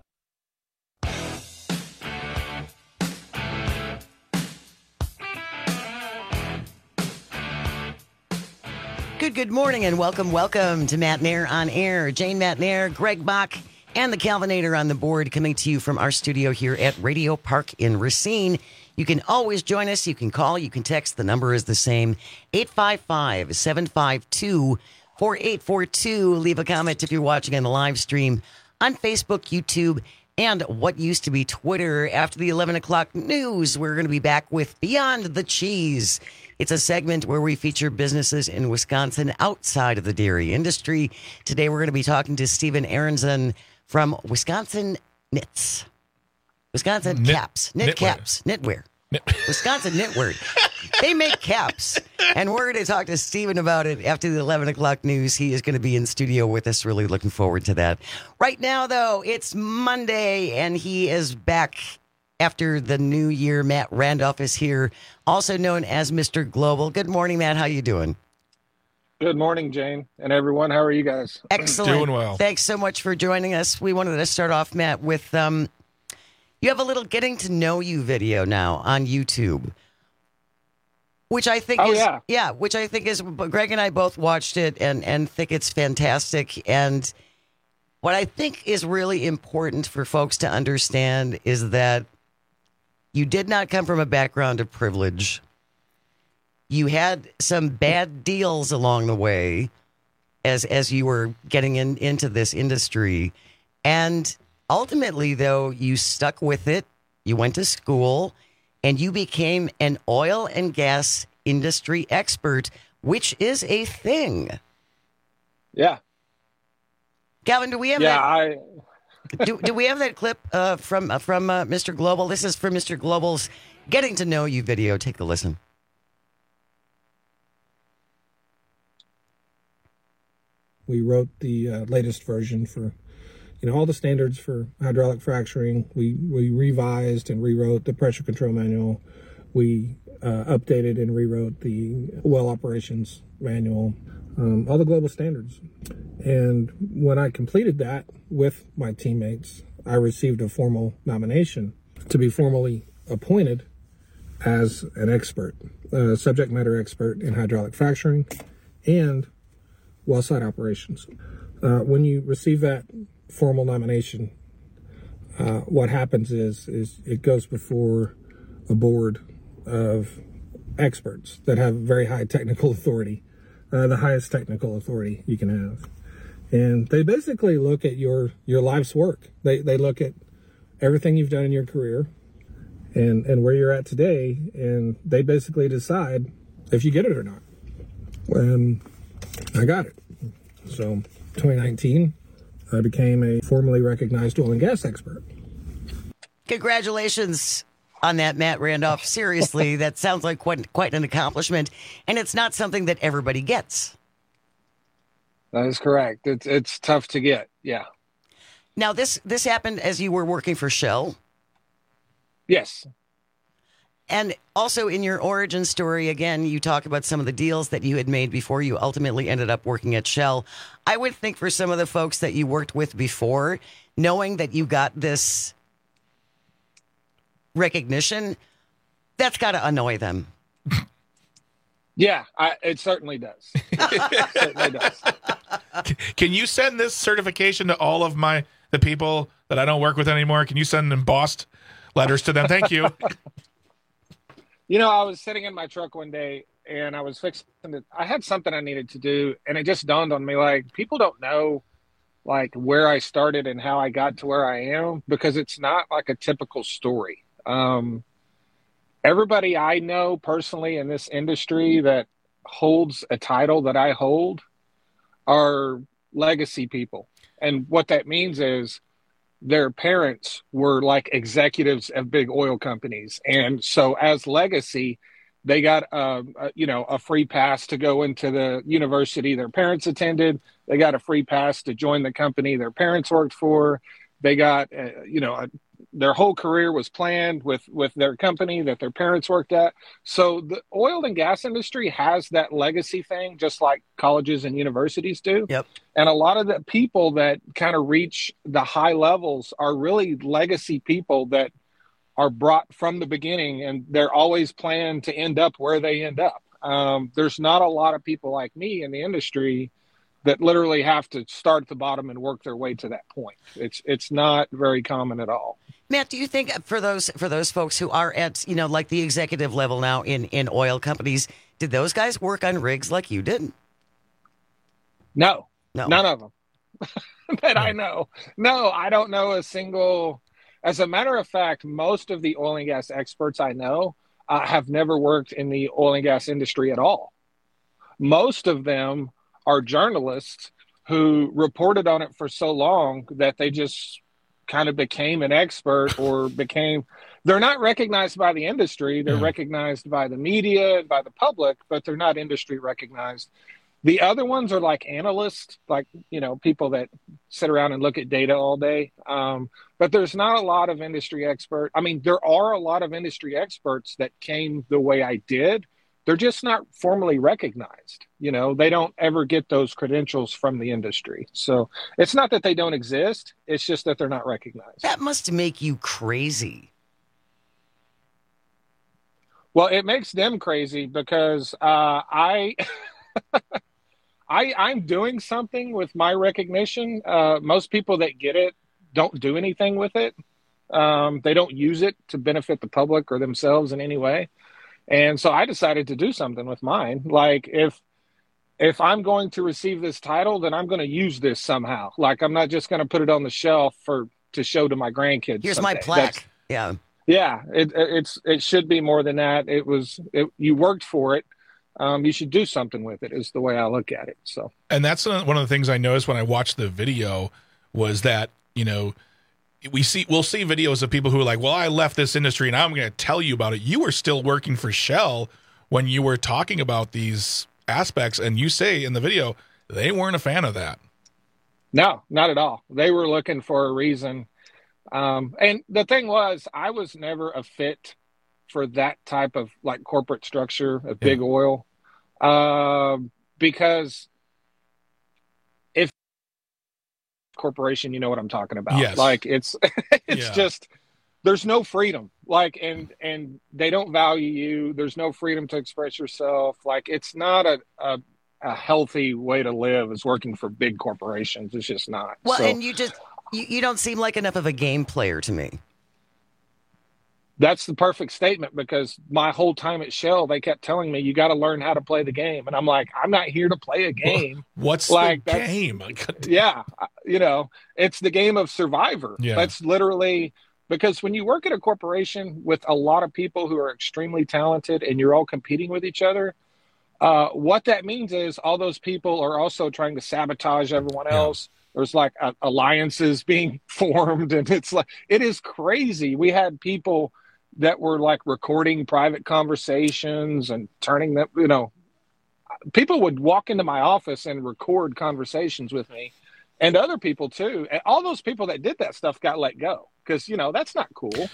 Good, good morning and welcome, welcome to Matt Nair on Air. Jane Matt Nair, Greg Bach, and the Calvinator on the board coming to you from our studio here at Radio Park in Racine. You can always join us. You can call. You can text. The number is the same, eight five five, seven five two, four eight four two. Leave a comment if you're watching on the live stream on Facebook, YouTube, and what used to be Twitter. After the eleven o'clock news, we're going to be back with Beyond the Cheese. It's a segment where we feature businesses in Wisconsin outside of the dairy industry. Today, we're going to be talking to Stephen Aronson from Wisconsin Knits. Wisconsin Knit, Caps. Knit knitwear. Caps. Knitwear. Wisconsin Knitwear. They make caps. And we're going to talk to Stephen about it after the eleven o'clock news. He is going to be in studio with us. Really looking forward to that. Right now, though, it's Monday, and he is back after the new year. Matt Randolph is here, also known as Mister Global. Good morning, Matt. How you doing? Good morning, Jane, and everyone. How are you guys? Excellent. Doing well. Thanks so much for joining us. We wanted to start off, Matt, with um, you have a little getting to know you video now on YouTube, which I think oh, is yeah. yeah, which I think is Greg and I both watched it and and think it's fantastic. And what I think is really important for folks to understand is that you did not come from a background of privilege. You had some bad deals along the way as as you were getting in, into this industry. And ultimately, though, you stuck with it. You went to school and you became an oil and gas industry expert, which is a thing. Yeah. Calvin, do we have yeah, that? I... do, do we have that clip uh, from uh, from uh, Mister Global? This is from Mister Global's Getting to Know You video. Take a listen. We wrote the uh, latest version for, you know, all the standards for hydraulic fracturing. We we revised and rewrote the pressure control manual. We uh, updated and rewrote the well operations manual, um, all the global standards. And when I completed that with my teammates, I received a formal nomination to be formally appointed as an expert, a subject matter expert in hydraulic fracturing and well site operations. Uh, when you receive that formal nomination, uh, what happens is is it goes before a board of experts that have very high technical authority, uh, the highest technical authority you can have. And they basically look at your, your life's work. They they look at everything you've done in your career and, and where you're at today, and they basically decide if you get it or not. And I got it. So twenty nineteen, I became a formally recognized oil and gas expert. Congratulations on that, Matt Randolph. Seriously, that sounds like quite, quite an accomplishment, and it's not something that everybody gets. That is correct. It's it's tough to get. Yeah. Now, this this happened as you were working for Shell. Yes. And also in your origin story, again, you talk about some of the deals that you had made before you ultimately ended up working at Shell. I would think for some of the folks that you worked with before, knowing that you got this recognition, that's got to annoy them. Yeah, I, it certainly does. It certainly does. Can you send this certification to all of my the people that I don't work with anymore? Can you send embossed letters to them? Thank you. You know, I was sitting in my truck one day and I was fixing it. I had something I needed to do, and it just dawned on me, like, people don't know, like, where I started and how I got to where I am, because it's not like a typical story. Um, everybody I know personally in this industry that holds a title that I hold are legacy people. And what that means is their parents were like executives of big oil companies. And so as legacy, they got, uh, a, you know, a free pass to go into the university their parents attended. They got a free pass to join the company their parents worked for. They got, uh, you know, a, their whole career was planned with, with their company that their parents worked at. So the oil and gas industry has that legacy thing, just like colleges and universities do. Yep. And a lot of the people that kind of reach the high levels are really legacy people that are brought from the beginning, and they're always planned to end up where they end up. Um, there's not a lot of people like me in the industry that literally have to start at the bottom and work their way to that point. It's it's not very common at all. Matt, do you think for those for those folks who are at, you know, like the executive level now in, in oil companies, did those guys work on rigs like you did? No, no, none of them that I know. No, I don't know a single. As a matter of fact, most of the oil and gas experts I know uh, have never worked in the oil and gas industry at all. Most of them are journalists who reported on it for so long that they just kind of became an expert or became, they're not recognized by the industry. They're yeah. recognized by the media and by the public, but they're not industry recognized. The other ones are like analysts, like, you know, people that sit around and look at data all day. Um, but there's not a lot of industry expert. I mean, there are a lot of industry experts that came the way I did. They're just not formally recognized. You know, they don't ever get those credentials from the industry. So it's not that they don't exist. It's just that they're not recognized. That must make you crazy. Well, it makes them crazy because uh, I... I, I'm doing something with my recognition. Uh, most people that get it don't do anything with it. Um, they don't use it to benefit the public or themselves in any way. And so I decided to do something with mine. Like if if I'm going to receive this title, then I'm going to use this somehow. Like I'm not just going to put it on the shelf for to show to my grandkids. Here's someday. my plaque. That's, yeah. Yeah. It, it's it should be more than that. It was it, you worked for it. Um, you should do something with it is the way I look at it. So, and that's one of the things I noticed when I watched the video was that, you know, we see, we'll see videos of people who are like, well, I left this industry and I'm going to tell you about it. You were still working for Shell when you were talking about these aspects. And you say in the video, they weren't a fan of that. No, not at all. They were looking for a reason. Um, and the thing was, I was never a fit for that type of like corporate structure of big yeah. oil. Uh, because if corporation, you know what I'm talking about. Yes. Like it's, it's yeah. just, there's no freedom. Like, and, and they don't value you. There's no freedom to express yourself. Like it's not a, a, a healthy way to live is working for big corporations. It's just not. Well, so, and you just, you, you don't seem like enough of a game player to me. That's the perfect statement because my whole time at Shell, they kept telling me, you got to learn how to play the game. And I'm like, I'm not here to play a game. What's like, the game? yeah. You know, it's the game of Survivor. Yeah. That's literally because when you work at a corporation with a lot of people who are extremely talented and you're all competing with each other, uh, what that means is all those people are also trying to sabotage everyone else. Yeah. There's like uh, alliances being formed. And it's like, it is crazy. We had people that were like recording private conversations and turning them, you know, people would walk into my office and record conversations with me and other people too. And all those people that did that stuff got let go because, you know, that's not cool.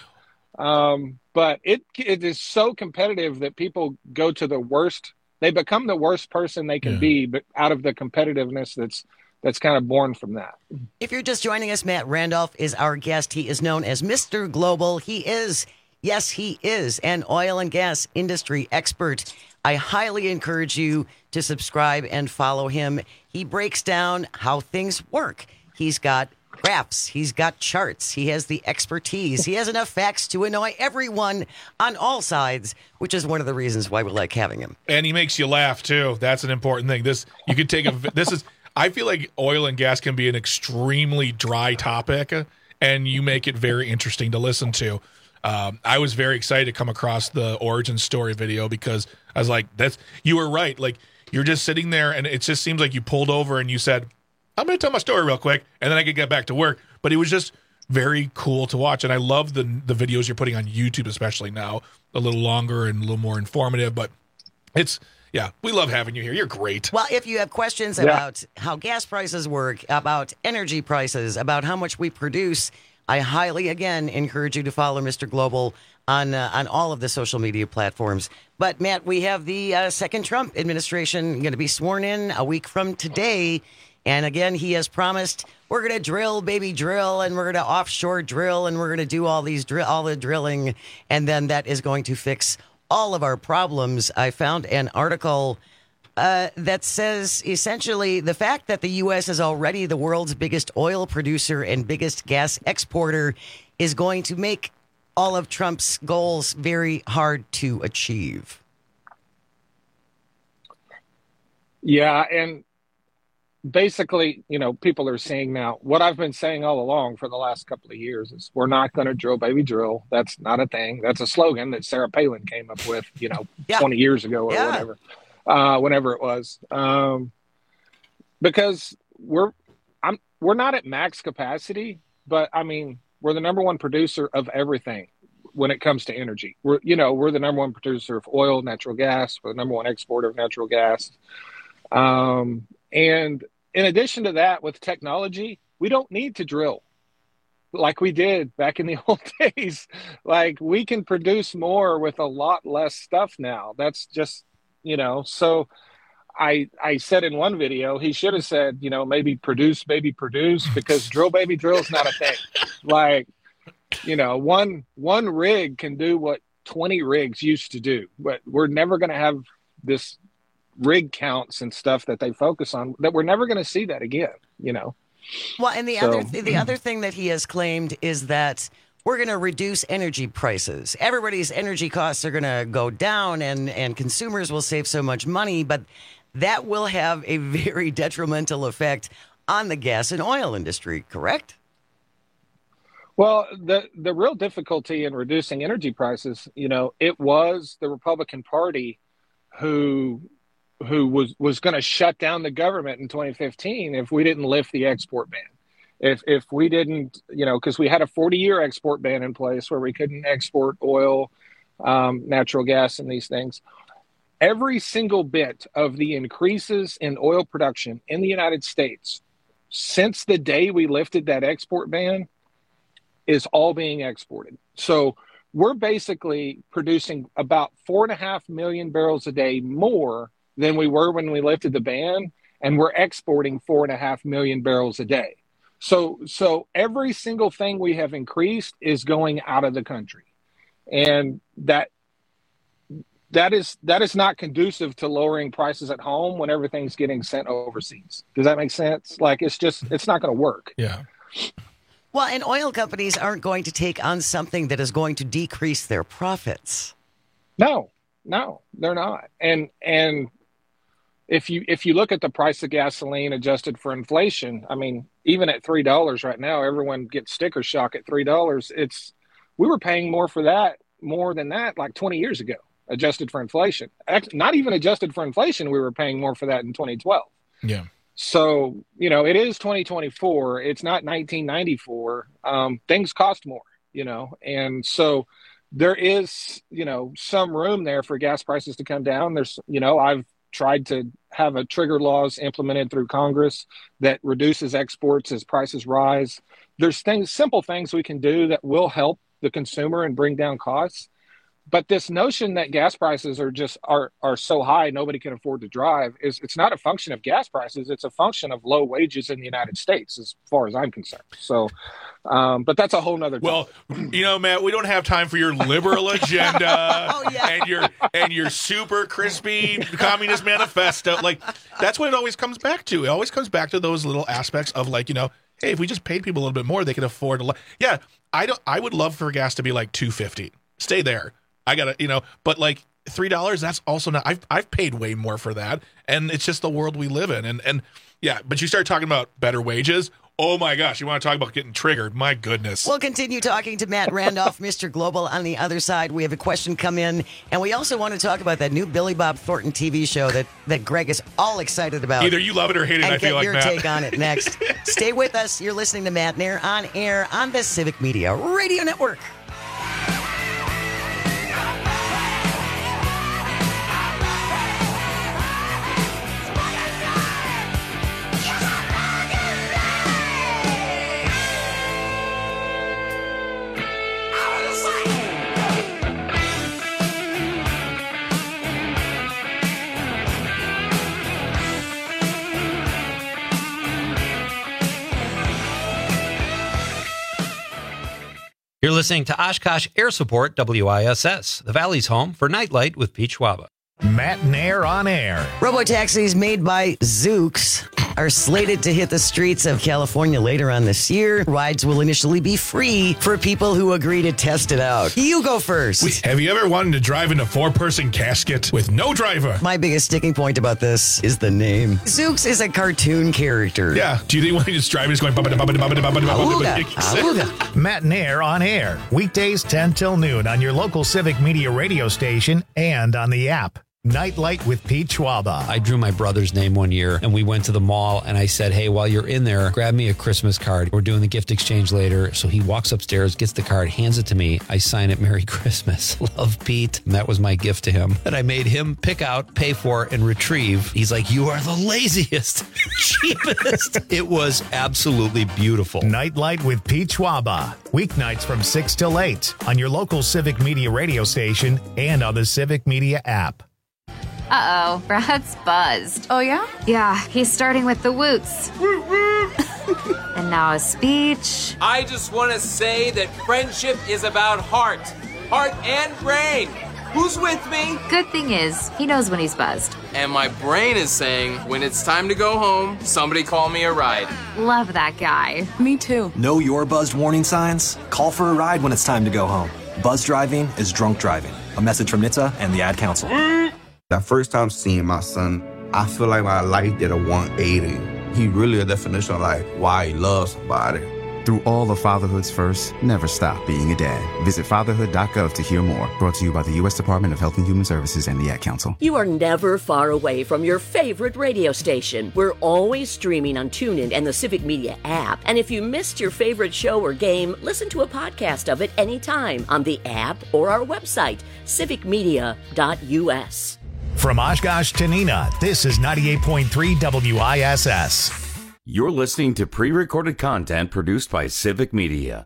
Um, but it, it is so competitive that people go to the worst. They become the worst person they can yeah. be, but out of the competitiveness that's, that's kind of born from that. If you're just joining us, Matt Randolph is our guest. He is known as Mister Global. He is Yes, he is an oil and gas industry expert. I highly encourage you to subscribe and follow him. He breaks down how things work. He's got graphs. He's got charts. He has the expertise. He has enough facts to annoy everyone on all sides, which is one of the reasons why we like having him. And he makes you laugh, too. That's an important thing. This, you could take a, this is, I feel like oil and gas can be an extremely dry topic, and you make it very interesting to listen to. Um, I was very excited to come across the origin story video because I was like, that's, you were right. Like you're just sitting there and it just seems like you pulled over and you said, I'm going to tell my story real quick and then I could get back to work. But it was just very cool to watch. And I love the, the videos you're putting on YouTube, especially now, a little longer and a little more informative, but it's, yeah, we love having you here. You're great. Well, if you have questions yeah. about how gas prices work, about energy prices, about how much we produce, I highly, again, encourage you to follow Mister Global on uh, on all of the social media platforms. But, Matt, we have the uh, second Trump administration going to be sworn in a week from today. And, again, he has promised we're going to drill, baby, drill, and we're going to offshore drill, and we're going to do all these dri- all the drilling, and then that is going to fix all of our problems. I found an article uh, that says essentially the fact that the U S is already the world's biggest oil producer and biggest gas exporter is going to make all of Trump's goals very hard to achieve. Yeah, and basically, you know, people are saying now, what I've been saying all along for the last couple of years is we're not going to drill, baby, drill. That's not a thing. That's a slogan that Sarah Palin came up with, you know, yeah. twenty years ago or yeah. whatever, uh, whenever it was. Um, because we're I'm we're not at max capacity, but I mean, we're the number one producer of everything when it comes to energy. We're, you know, we're the number one producer of oil, natural gas. We're the number one exporter of natural gas. Um, and in addition to that, with technology, we don't need to drill like we did back in the old days. Like, we can produce more with a lot less stuff now. That's just, you know, so I I said in one video, he should have said, you know, maybe produce, baby, produce, because drill, baby, drill is not a thing. Like, you know, one one rig can do what twenty rigs used to do, but we're never going to have this rig counts and stuff that they focus on, that we're never going to see that again, you know. Well, and the so. other th- the other thing that he has claimed is that we're going to reduce energy prices. Everybody's energy costs are going to go down, and and consumers will save so much money, but that will have a very detrimental effect on the gas and oil industry, correct? Well, the the real difficulty in reducing energy prices, you know, it was the Republican Party who who was, was going to shut down the government in twenty fifteen if we didn't lift the export ban. If if we didn't, you know, because we had a forty-year export ban in place where we couldn't export oil, um, natural gas, and these things. Every single bit of the increases in oil production in the United States since the day we lifted that export ban is all being exported. So we're basically producing about four and a half million barrels a day more than we were when we lifted the ban, and we're exporting four and a half million barrels a day. So, so every single thing we have increased is going out of the country, and that that is that is not conducive to lowering prices at home when everything's getting sent overseas. Does that make sense? Like, it's just it's not going to work. Yeah. Well, and oil companies aren't going to take on something that is going to decrease their profits. No, no, they're not. And and if you if you look at the price of gasoline adjusted for inflation, I mean, even at three dollars right now, everyone gets sticker shock at three dollars. It's we were paying more for that, more than that, like twenty years ago, adjusted for inflation. Not even adjusted for inflation, we were paying more for that in twenty twelve. Yeah. So, you know, it is twenty twenty-four. It's not nineteen ninety-four. Um, things cost more, you know, and so there is, you know, some room there for gas prices to come down. There's, you know, I've tried to have a trigger laws implemented through Congress that reduces exports as prices rise. There's things, simple things we can do that will help the consumer and bring down costs. But this notion that gas prices are just are are so high nobody can afford to drive is it's not a function of gas prices. It's a function of low wages in the United States, as far as I'm concerned. So, um, but that's a whole nother. Well, you know, Matt, we don't have time for your liberal agenda oh, yeah. and your and your super crispy communist manifesto. Like, that's what it always comes back to. It always comes back to those little aspects of, like, you know, hey, if we just paid people a little bit more, they could afford a lot. Yeah, I don't. I would love for gas to be like two fifty. Stay there. I gotta, you know, but like three dollars, that's also not. I've I've paid way more for that, and it's just the world we live in. And and yeah, but you start talking about better wages. Oh my gosh, you want to talk about getting triggered? My goodness. We'll continue talking to Matt Randolph, Mister Global, on the other side. We have a question come in, and we also want to talk about that new Billy Bob Thornton T V show that that Greg is all excited about. Either you love it or hate it. And I feel get like your Matt. take on it next. Stay with us. You're listening to Matt Nair on air on the Civic Media Radio Network. You're listening to Oshkosh Air Support, W I S S, the Valley's home for Nightlight with Pete Schwaba. Matt Nair on air. Robotaxis made by Zoox are slated to hit the streets of California later on this year. Rides will initially be free for people who agree to test it out. You go first. Wait, have you ever wanted to drive in a four-person casket with no driver? My biggest sticking point about this is the name. Zoox is a cartoon character. Yeah. Do you think when you just drive, it's going... Matt Nair on air. Weekdays ten till noon on your local Civic Media radio station and on the app. Nightlight with Pete Schwaba. I drew my brother's name one year, and we went to the mall, and I said, hey, while you're in there, grab me a Christmas card. We're doing the gift exchange later. So he walks upstairs, gets the card, hands it to me. I sign it, Merry Christmas. Love, Pete. And that was my gift to him that I made him pick out, pay for, and retrieve. He's like, you are the laziest, cheapest. It was absolutely beautiful. Nightlight with Pete Schwaba. Weeknights from six till eight on your local Civic Media radio station and on the Civic Media app. Uh-oh, Brad's buzzed. Oh, yeah? Yeah, he's starting with the woots. And now a speech. I just want to say that friendship is about heart. Heart and brain. Who's with me? Good thing is, he knows when he's buzzed. And my brain is saying, when it's time to go home, somebody call me a ride. Love that guy. Me too. Know your buzzed warning signs? Call for a ride when it's time to go home. Buzz driving is drunk driving. A message from N H T S A and the Ad Council. That first time seeing my son, I feel like my life did a one eighty. He really a definition of like why he loves somebody. Through all of fatherhood's first, never stop being a dad. Visit fatherhood dot gov to hear more. Brought to you by the U S Department of Health and Human Services and the Ad Council. You are never far away from your favorite radio station. We're always streaming on TuneIn and the Civic Media app. And if you missed your favorite show or game, listen to a podcast of it anytime on the app or our website, civic media dot U S. From Oshkosh to Neenah, this is ninety-eight point three W I S S. You're listening to pre-recorded content produced by Civic Media.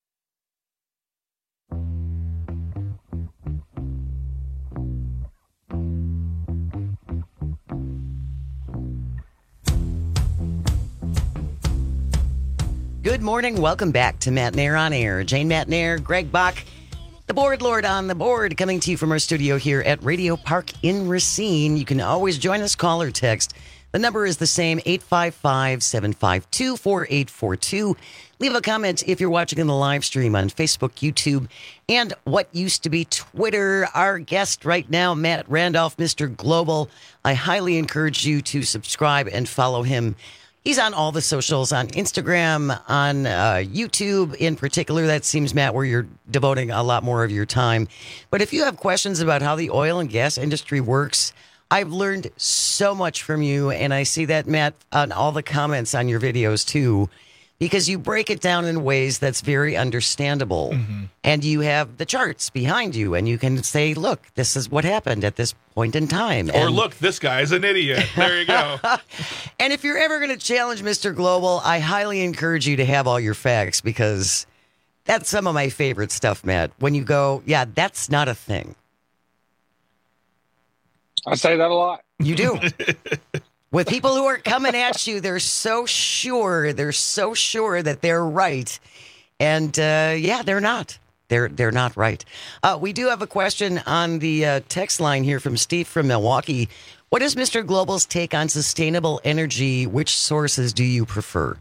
Good morning. Welcome back to Matt Nair on Air. Jane Matt Nair, Greg Bach, the board lord on the board, coming to you from our studio here at Radio Park in Racine. You can always join us, call or text. The number is the same, eight five five, seven five two, four eight four two. Leave a comment if you're watching in the live stream on Facebook, YouTube, and what used to be Twitter. Our guest right now, Matt Randolph, Mister Global. I highly encourage you to subscribe and follow him. He's on all the socials, on Instagram, on uh, YouTube in particular. That seems, Matt, where you're devoting a lot more of your time. But if you have questions about how the oil and gas industry works, I've learned so much from you, and I see that, Matt, on all the comments on your videos, too, because you break it down in ways that's very understandable. Mm-hmm. And you have the charts behind you, and you can say, look, this is what happened at this point in time. Or, and, look, this guy's an idiot. There you go. And if you're ever going to challenge Mister Global, I highly encourage you to have all your facts, because that's some of my favorite stuff, Matt. When you go, yeah, that's not a thing. I say that a lot. You do. With people who are coming at you, they're so sure, they're so sure that they're right. And, uh, yeah, they're not. They're they're not right. Uh, we do have a question on the uh, text line here from Steve from Milwaukee. What is Mister Global's take on sustainable energy? Which sources do you prefer?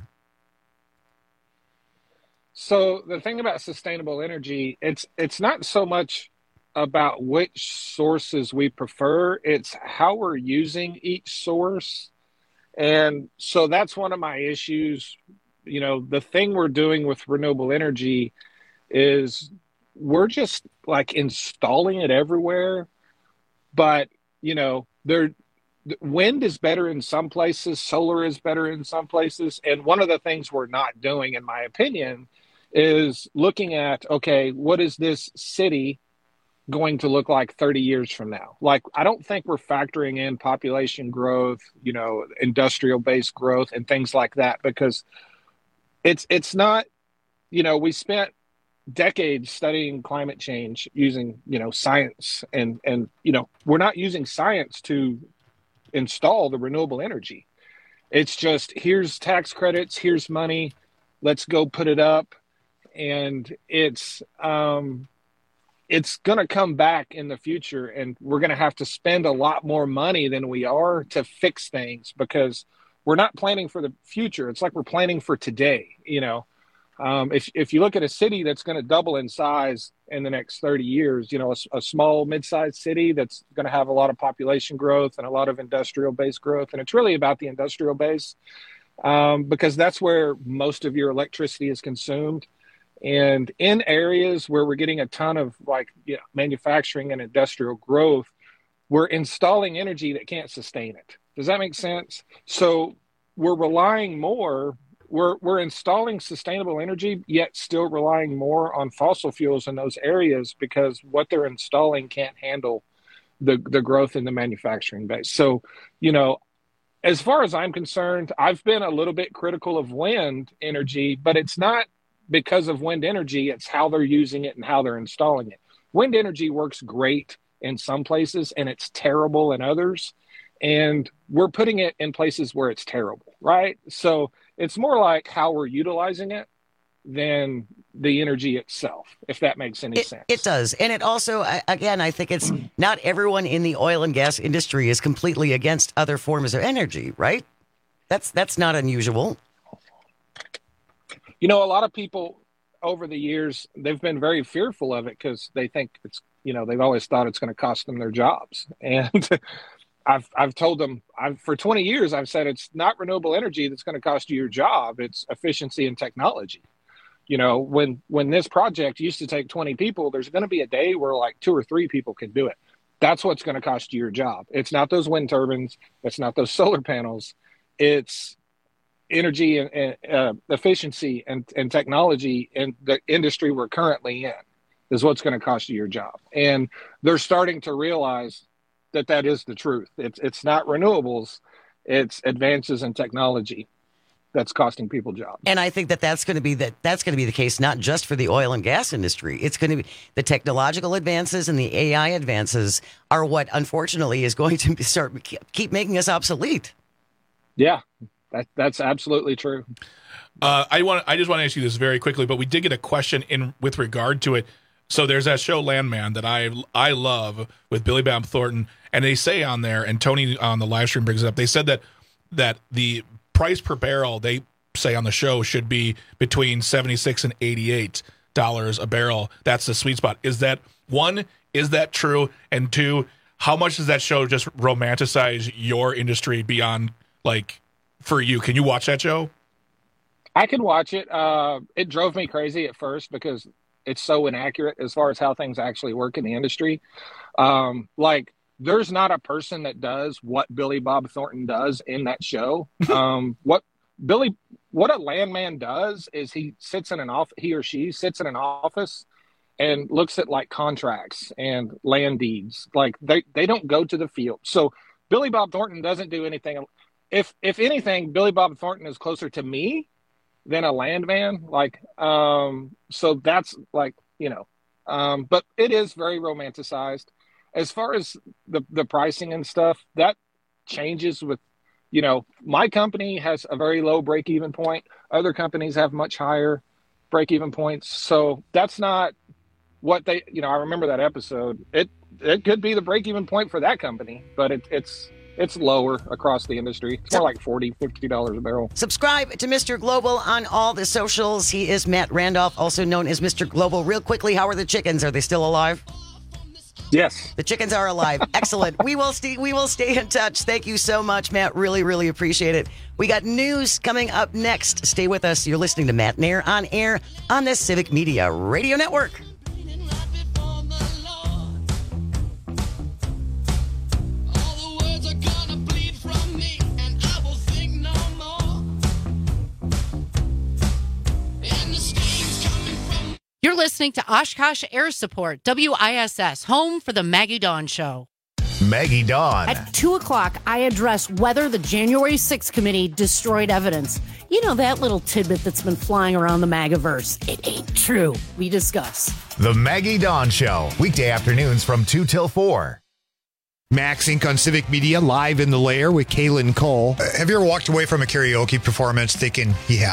So the thing about sustainable energy, it's it's not so much about which sources we prefer, it's how we're using each source. And so that's one of my issues. You know, the thing we're doing with renewable energy is we're just like installing it everywhere. But, you know, there wind is better in some places, solar is better in some places. And one of the things we're not doing, in my opinion, is looking at, okay, what is this city going to look like thirty years from now? Like, I don't think we're factoring in population growth, you know, industrial based growth and things like that, because it's, it's not, you know, we spent decades studying climate change using, you know, science and, and, you know, we're not using science to install the renewable energy. It's just, here's tax credits, here's money, let's go put it up. and it's um, it's going to come back in the future, and we're going to have to spend a lot more money than we are to fix things because we're not planning for the future. It's like we're planning for today. You know, um, if if you look at a city that's going to double in size in the next thirty years, you know, a, a small mid-sized city that's going to have a lot of population growth and a lot of industrial base growth, and it's really about the industrial base um, because that's where most of your electricity is consumed. And in areas where we're getting a ton of like you know, manufacturing and industrial growth, we're installing energy that can't sustain it. Does that make sense? So we're relying more, we're, we're installing sustainable energy, yet still relying more on fossil fuels in those areas because what they're installing can't handle the, the growth in the manufacturing base. So, you know, as far as I'm concerned, I've been a little bit critical of wind energy, but it's not because of wind energy, it's how they're using it and how they're installing it. Wind energy works great in some places and it's terrible in others. And we're putting it in places where it's terrible, right? So it's more like how we're utilizing it than the energy itself, if that makes any it, sense. It does. And it also, again, I think it's not everyone in the oil and gas industry is completely against other forms of energy, right? That's that's not unusual. You know, a lot of people over the years, they've been very fearful of it because they think it's, you know, they've always thought it's going to cost them their jobs. And I've I've told them, I've for twenty years, I've said it's not renewable energy that's going to cost you your job. It's efficiency and technology. You know, when when this project used to take twenty people, there's going to be a day where like two or three people can do it. That's what's going to cost you your job. It's not those wind turbines. It's not those solar panels. It's energy and, and uh, efficiency and, and technology in the industry we're currently in is what's going to cost you your job. And they're starting to realize that that is the truth. It's it's not renewables, it's advances in technology that's costing people jobs. And I think that that's going to be that that's going to be the case not just for the oil and gas industry. It's going to be the technological advances and the A I advances are what unfortunately is going to start keep making us obsolete. Yeah. That, that's absolutely true. Uh, I want. I just want to ask you this very quickly, but we did get a question in with regard to it. So there's that show Landman that I I love with Billy Bob Thornton, and they say on there, and Tony on the live stream brings it up. They said that that the price per barrel they say on the show should be between seventy-six and eighty-eight dollars a barrel. That's the sweet spot. Is that one? Is that true? And two, how much does that show just romanticize your industry beyond like? For you, can you watch that show? I can watch it. Uh, it drove me crazy at first because it's so inaccurate as far as how things actually work in the industry. Um, like, there's not a person that does what Billy Bob Thornton does in that show. Um, what Billy, what a landman does is he sits in an office. He or she sits in an office and looks at like contracts and land deeds. Like they they don't go to the field. So Billy Bob Thornton doesn't do anything. If if anything, Billy Bob Thornton is closer to me than a landman. Like, um, so that's like, you know, um, but it is very romanticized. As far as the, the pricing and stuff, that changes with, you know, my company has a very low break-even point. Other companies have much higher break-even points. So that's not what they, you know, I remember that episode. It it could be the break-even point for that company, but it, it's, It's lower across the industry. It's more like forty dollars, fifty dollars a barrel. Subscribe to Mister Global on all the socials. He is Matt Randolph, also known as Mister Global. Real quickly, how are the chickens? Are they still alive? Yes. The chickens are alive. Excellent. We will stay, we will stay in touch. Thank you so much, Matt. Really, really appreciate it. We got news coming up next. Stay with us. You're listening to Matt Nair on air on the Civic Media Radio Network. You're listening to Oshkosh Air Support, W I S S, home for the Maggie Dawn Show. Maggie Dawn. At two o'clock, I address whether the January sixth committee destroyed evidence. You know, that little tidbit that's been flying around the MAGAverse. It ain't true. We discuss. The Maggie Dawn Show, weekday afternoons from two till four. Max Incorporated on Civic Media, live in the lair with Kaylin Cole. Uh, have you ever walked away from a karaoke performance thinking, yeah,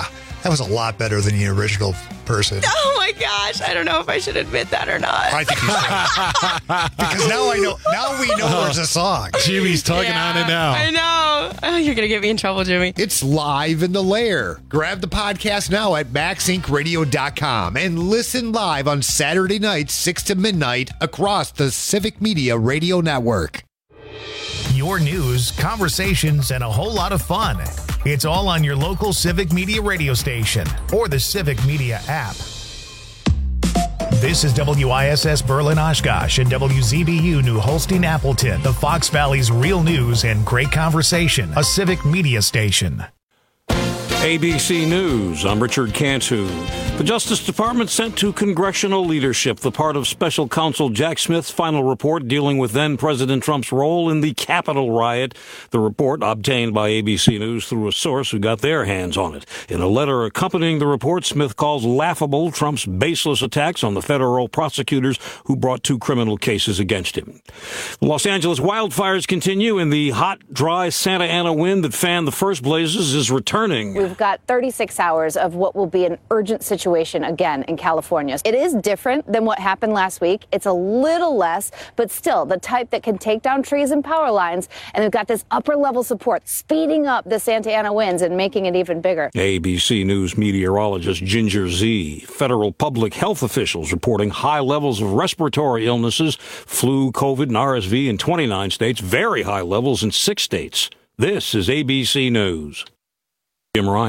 That was a lot better than the original person. Oh my gosh, I don't know if I should admit that or not. I think you should. Because now I know. Now we know there's a song. Jimmy's tugging Yeah, on it now. I know. Oh, you're gonna get me in trouble, Jimmy. It's live in the lair. Grab the podcast now at max inc radio dot com and listen live on Saturday nights, six to midnight, across the Civic Media Radio Network. Your news, conversations, and a whole lot of fun. It's all on your local Civic Media radio station or the Civic Media app. This is W I S S Berlin Oshkosh and W Z B U New Holstein Appleton, the Fox Valley's real news and great conversation, a Civic Media station. A B C News, I'm Richard Cantu. The Justice Department sent to congressional leadership the part of Special Counsel Jack Smith's final report dealing with then-President Trump's role in the Capitol riot. The report, obtained by A B C News through a source who got their hands on it. In a letter accompanying the report, Smith calls laughable Trump's baseless attacks on the federal prosecutors who brought two criminal cases against him. The Los Angeles wildfires continue, and the hot, dry Santa Ana wind that fanned the first blazes is returning. We've got thirty-six hours of what will be an urgent situation again in California. It is different than what happened last week. It's a little less, but still the type that can take down trees and power lines. And we've got this upper level support speeding up the Santa Ana winds and making it even bigger. A B C News meteorologist Ginger Z. Federal public health officials reporting high levels of respiratory illnesses, flu, COVID, and R S V in twenty-nine states, very high levels in six states. This is A B C News. Jim Ryan.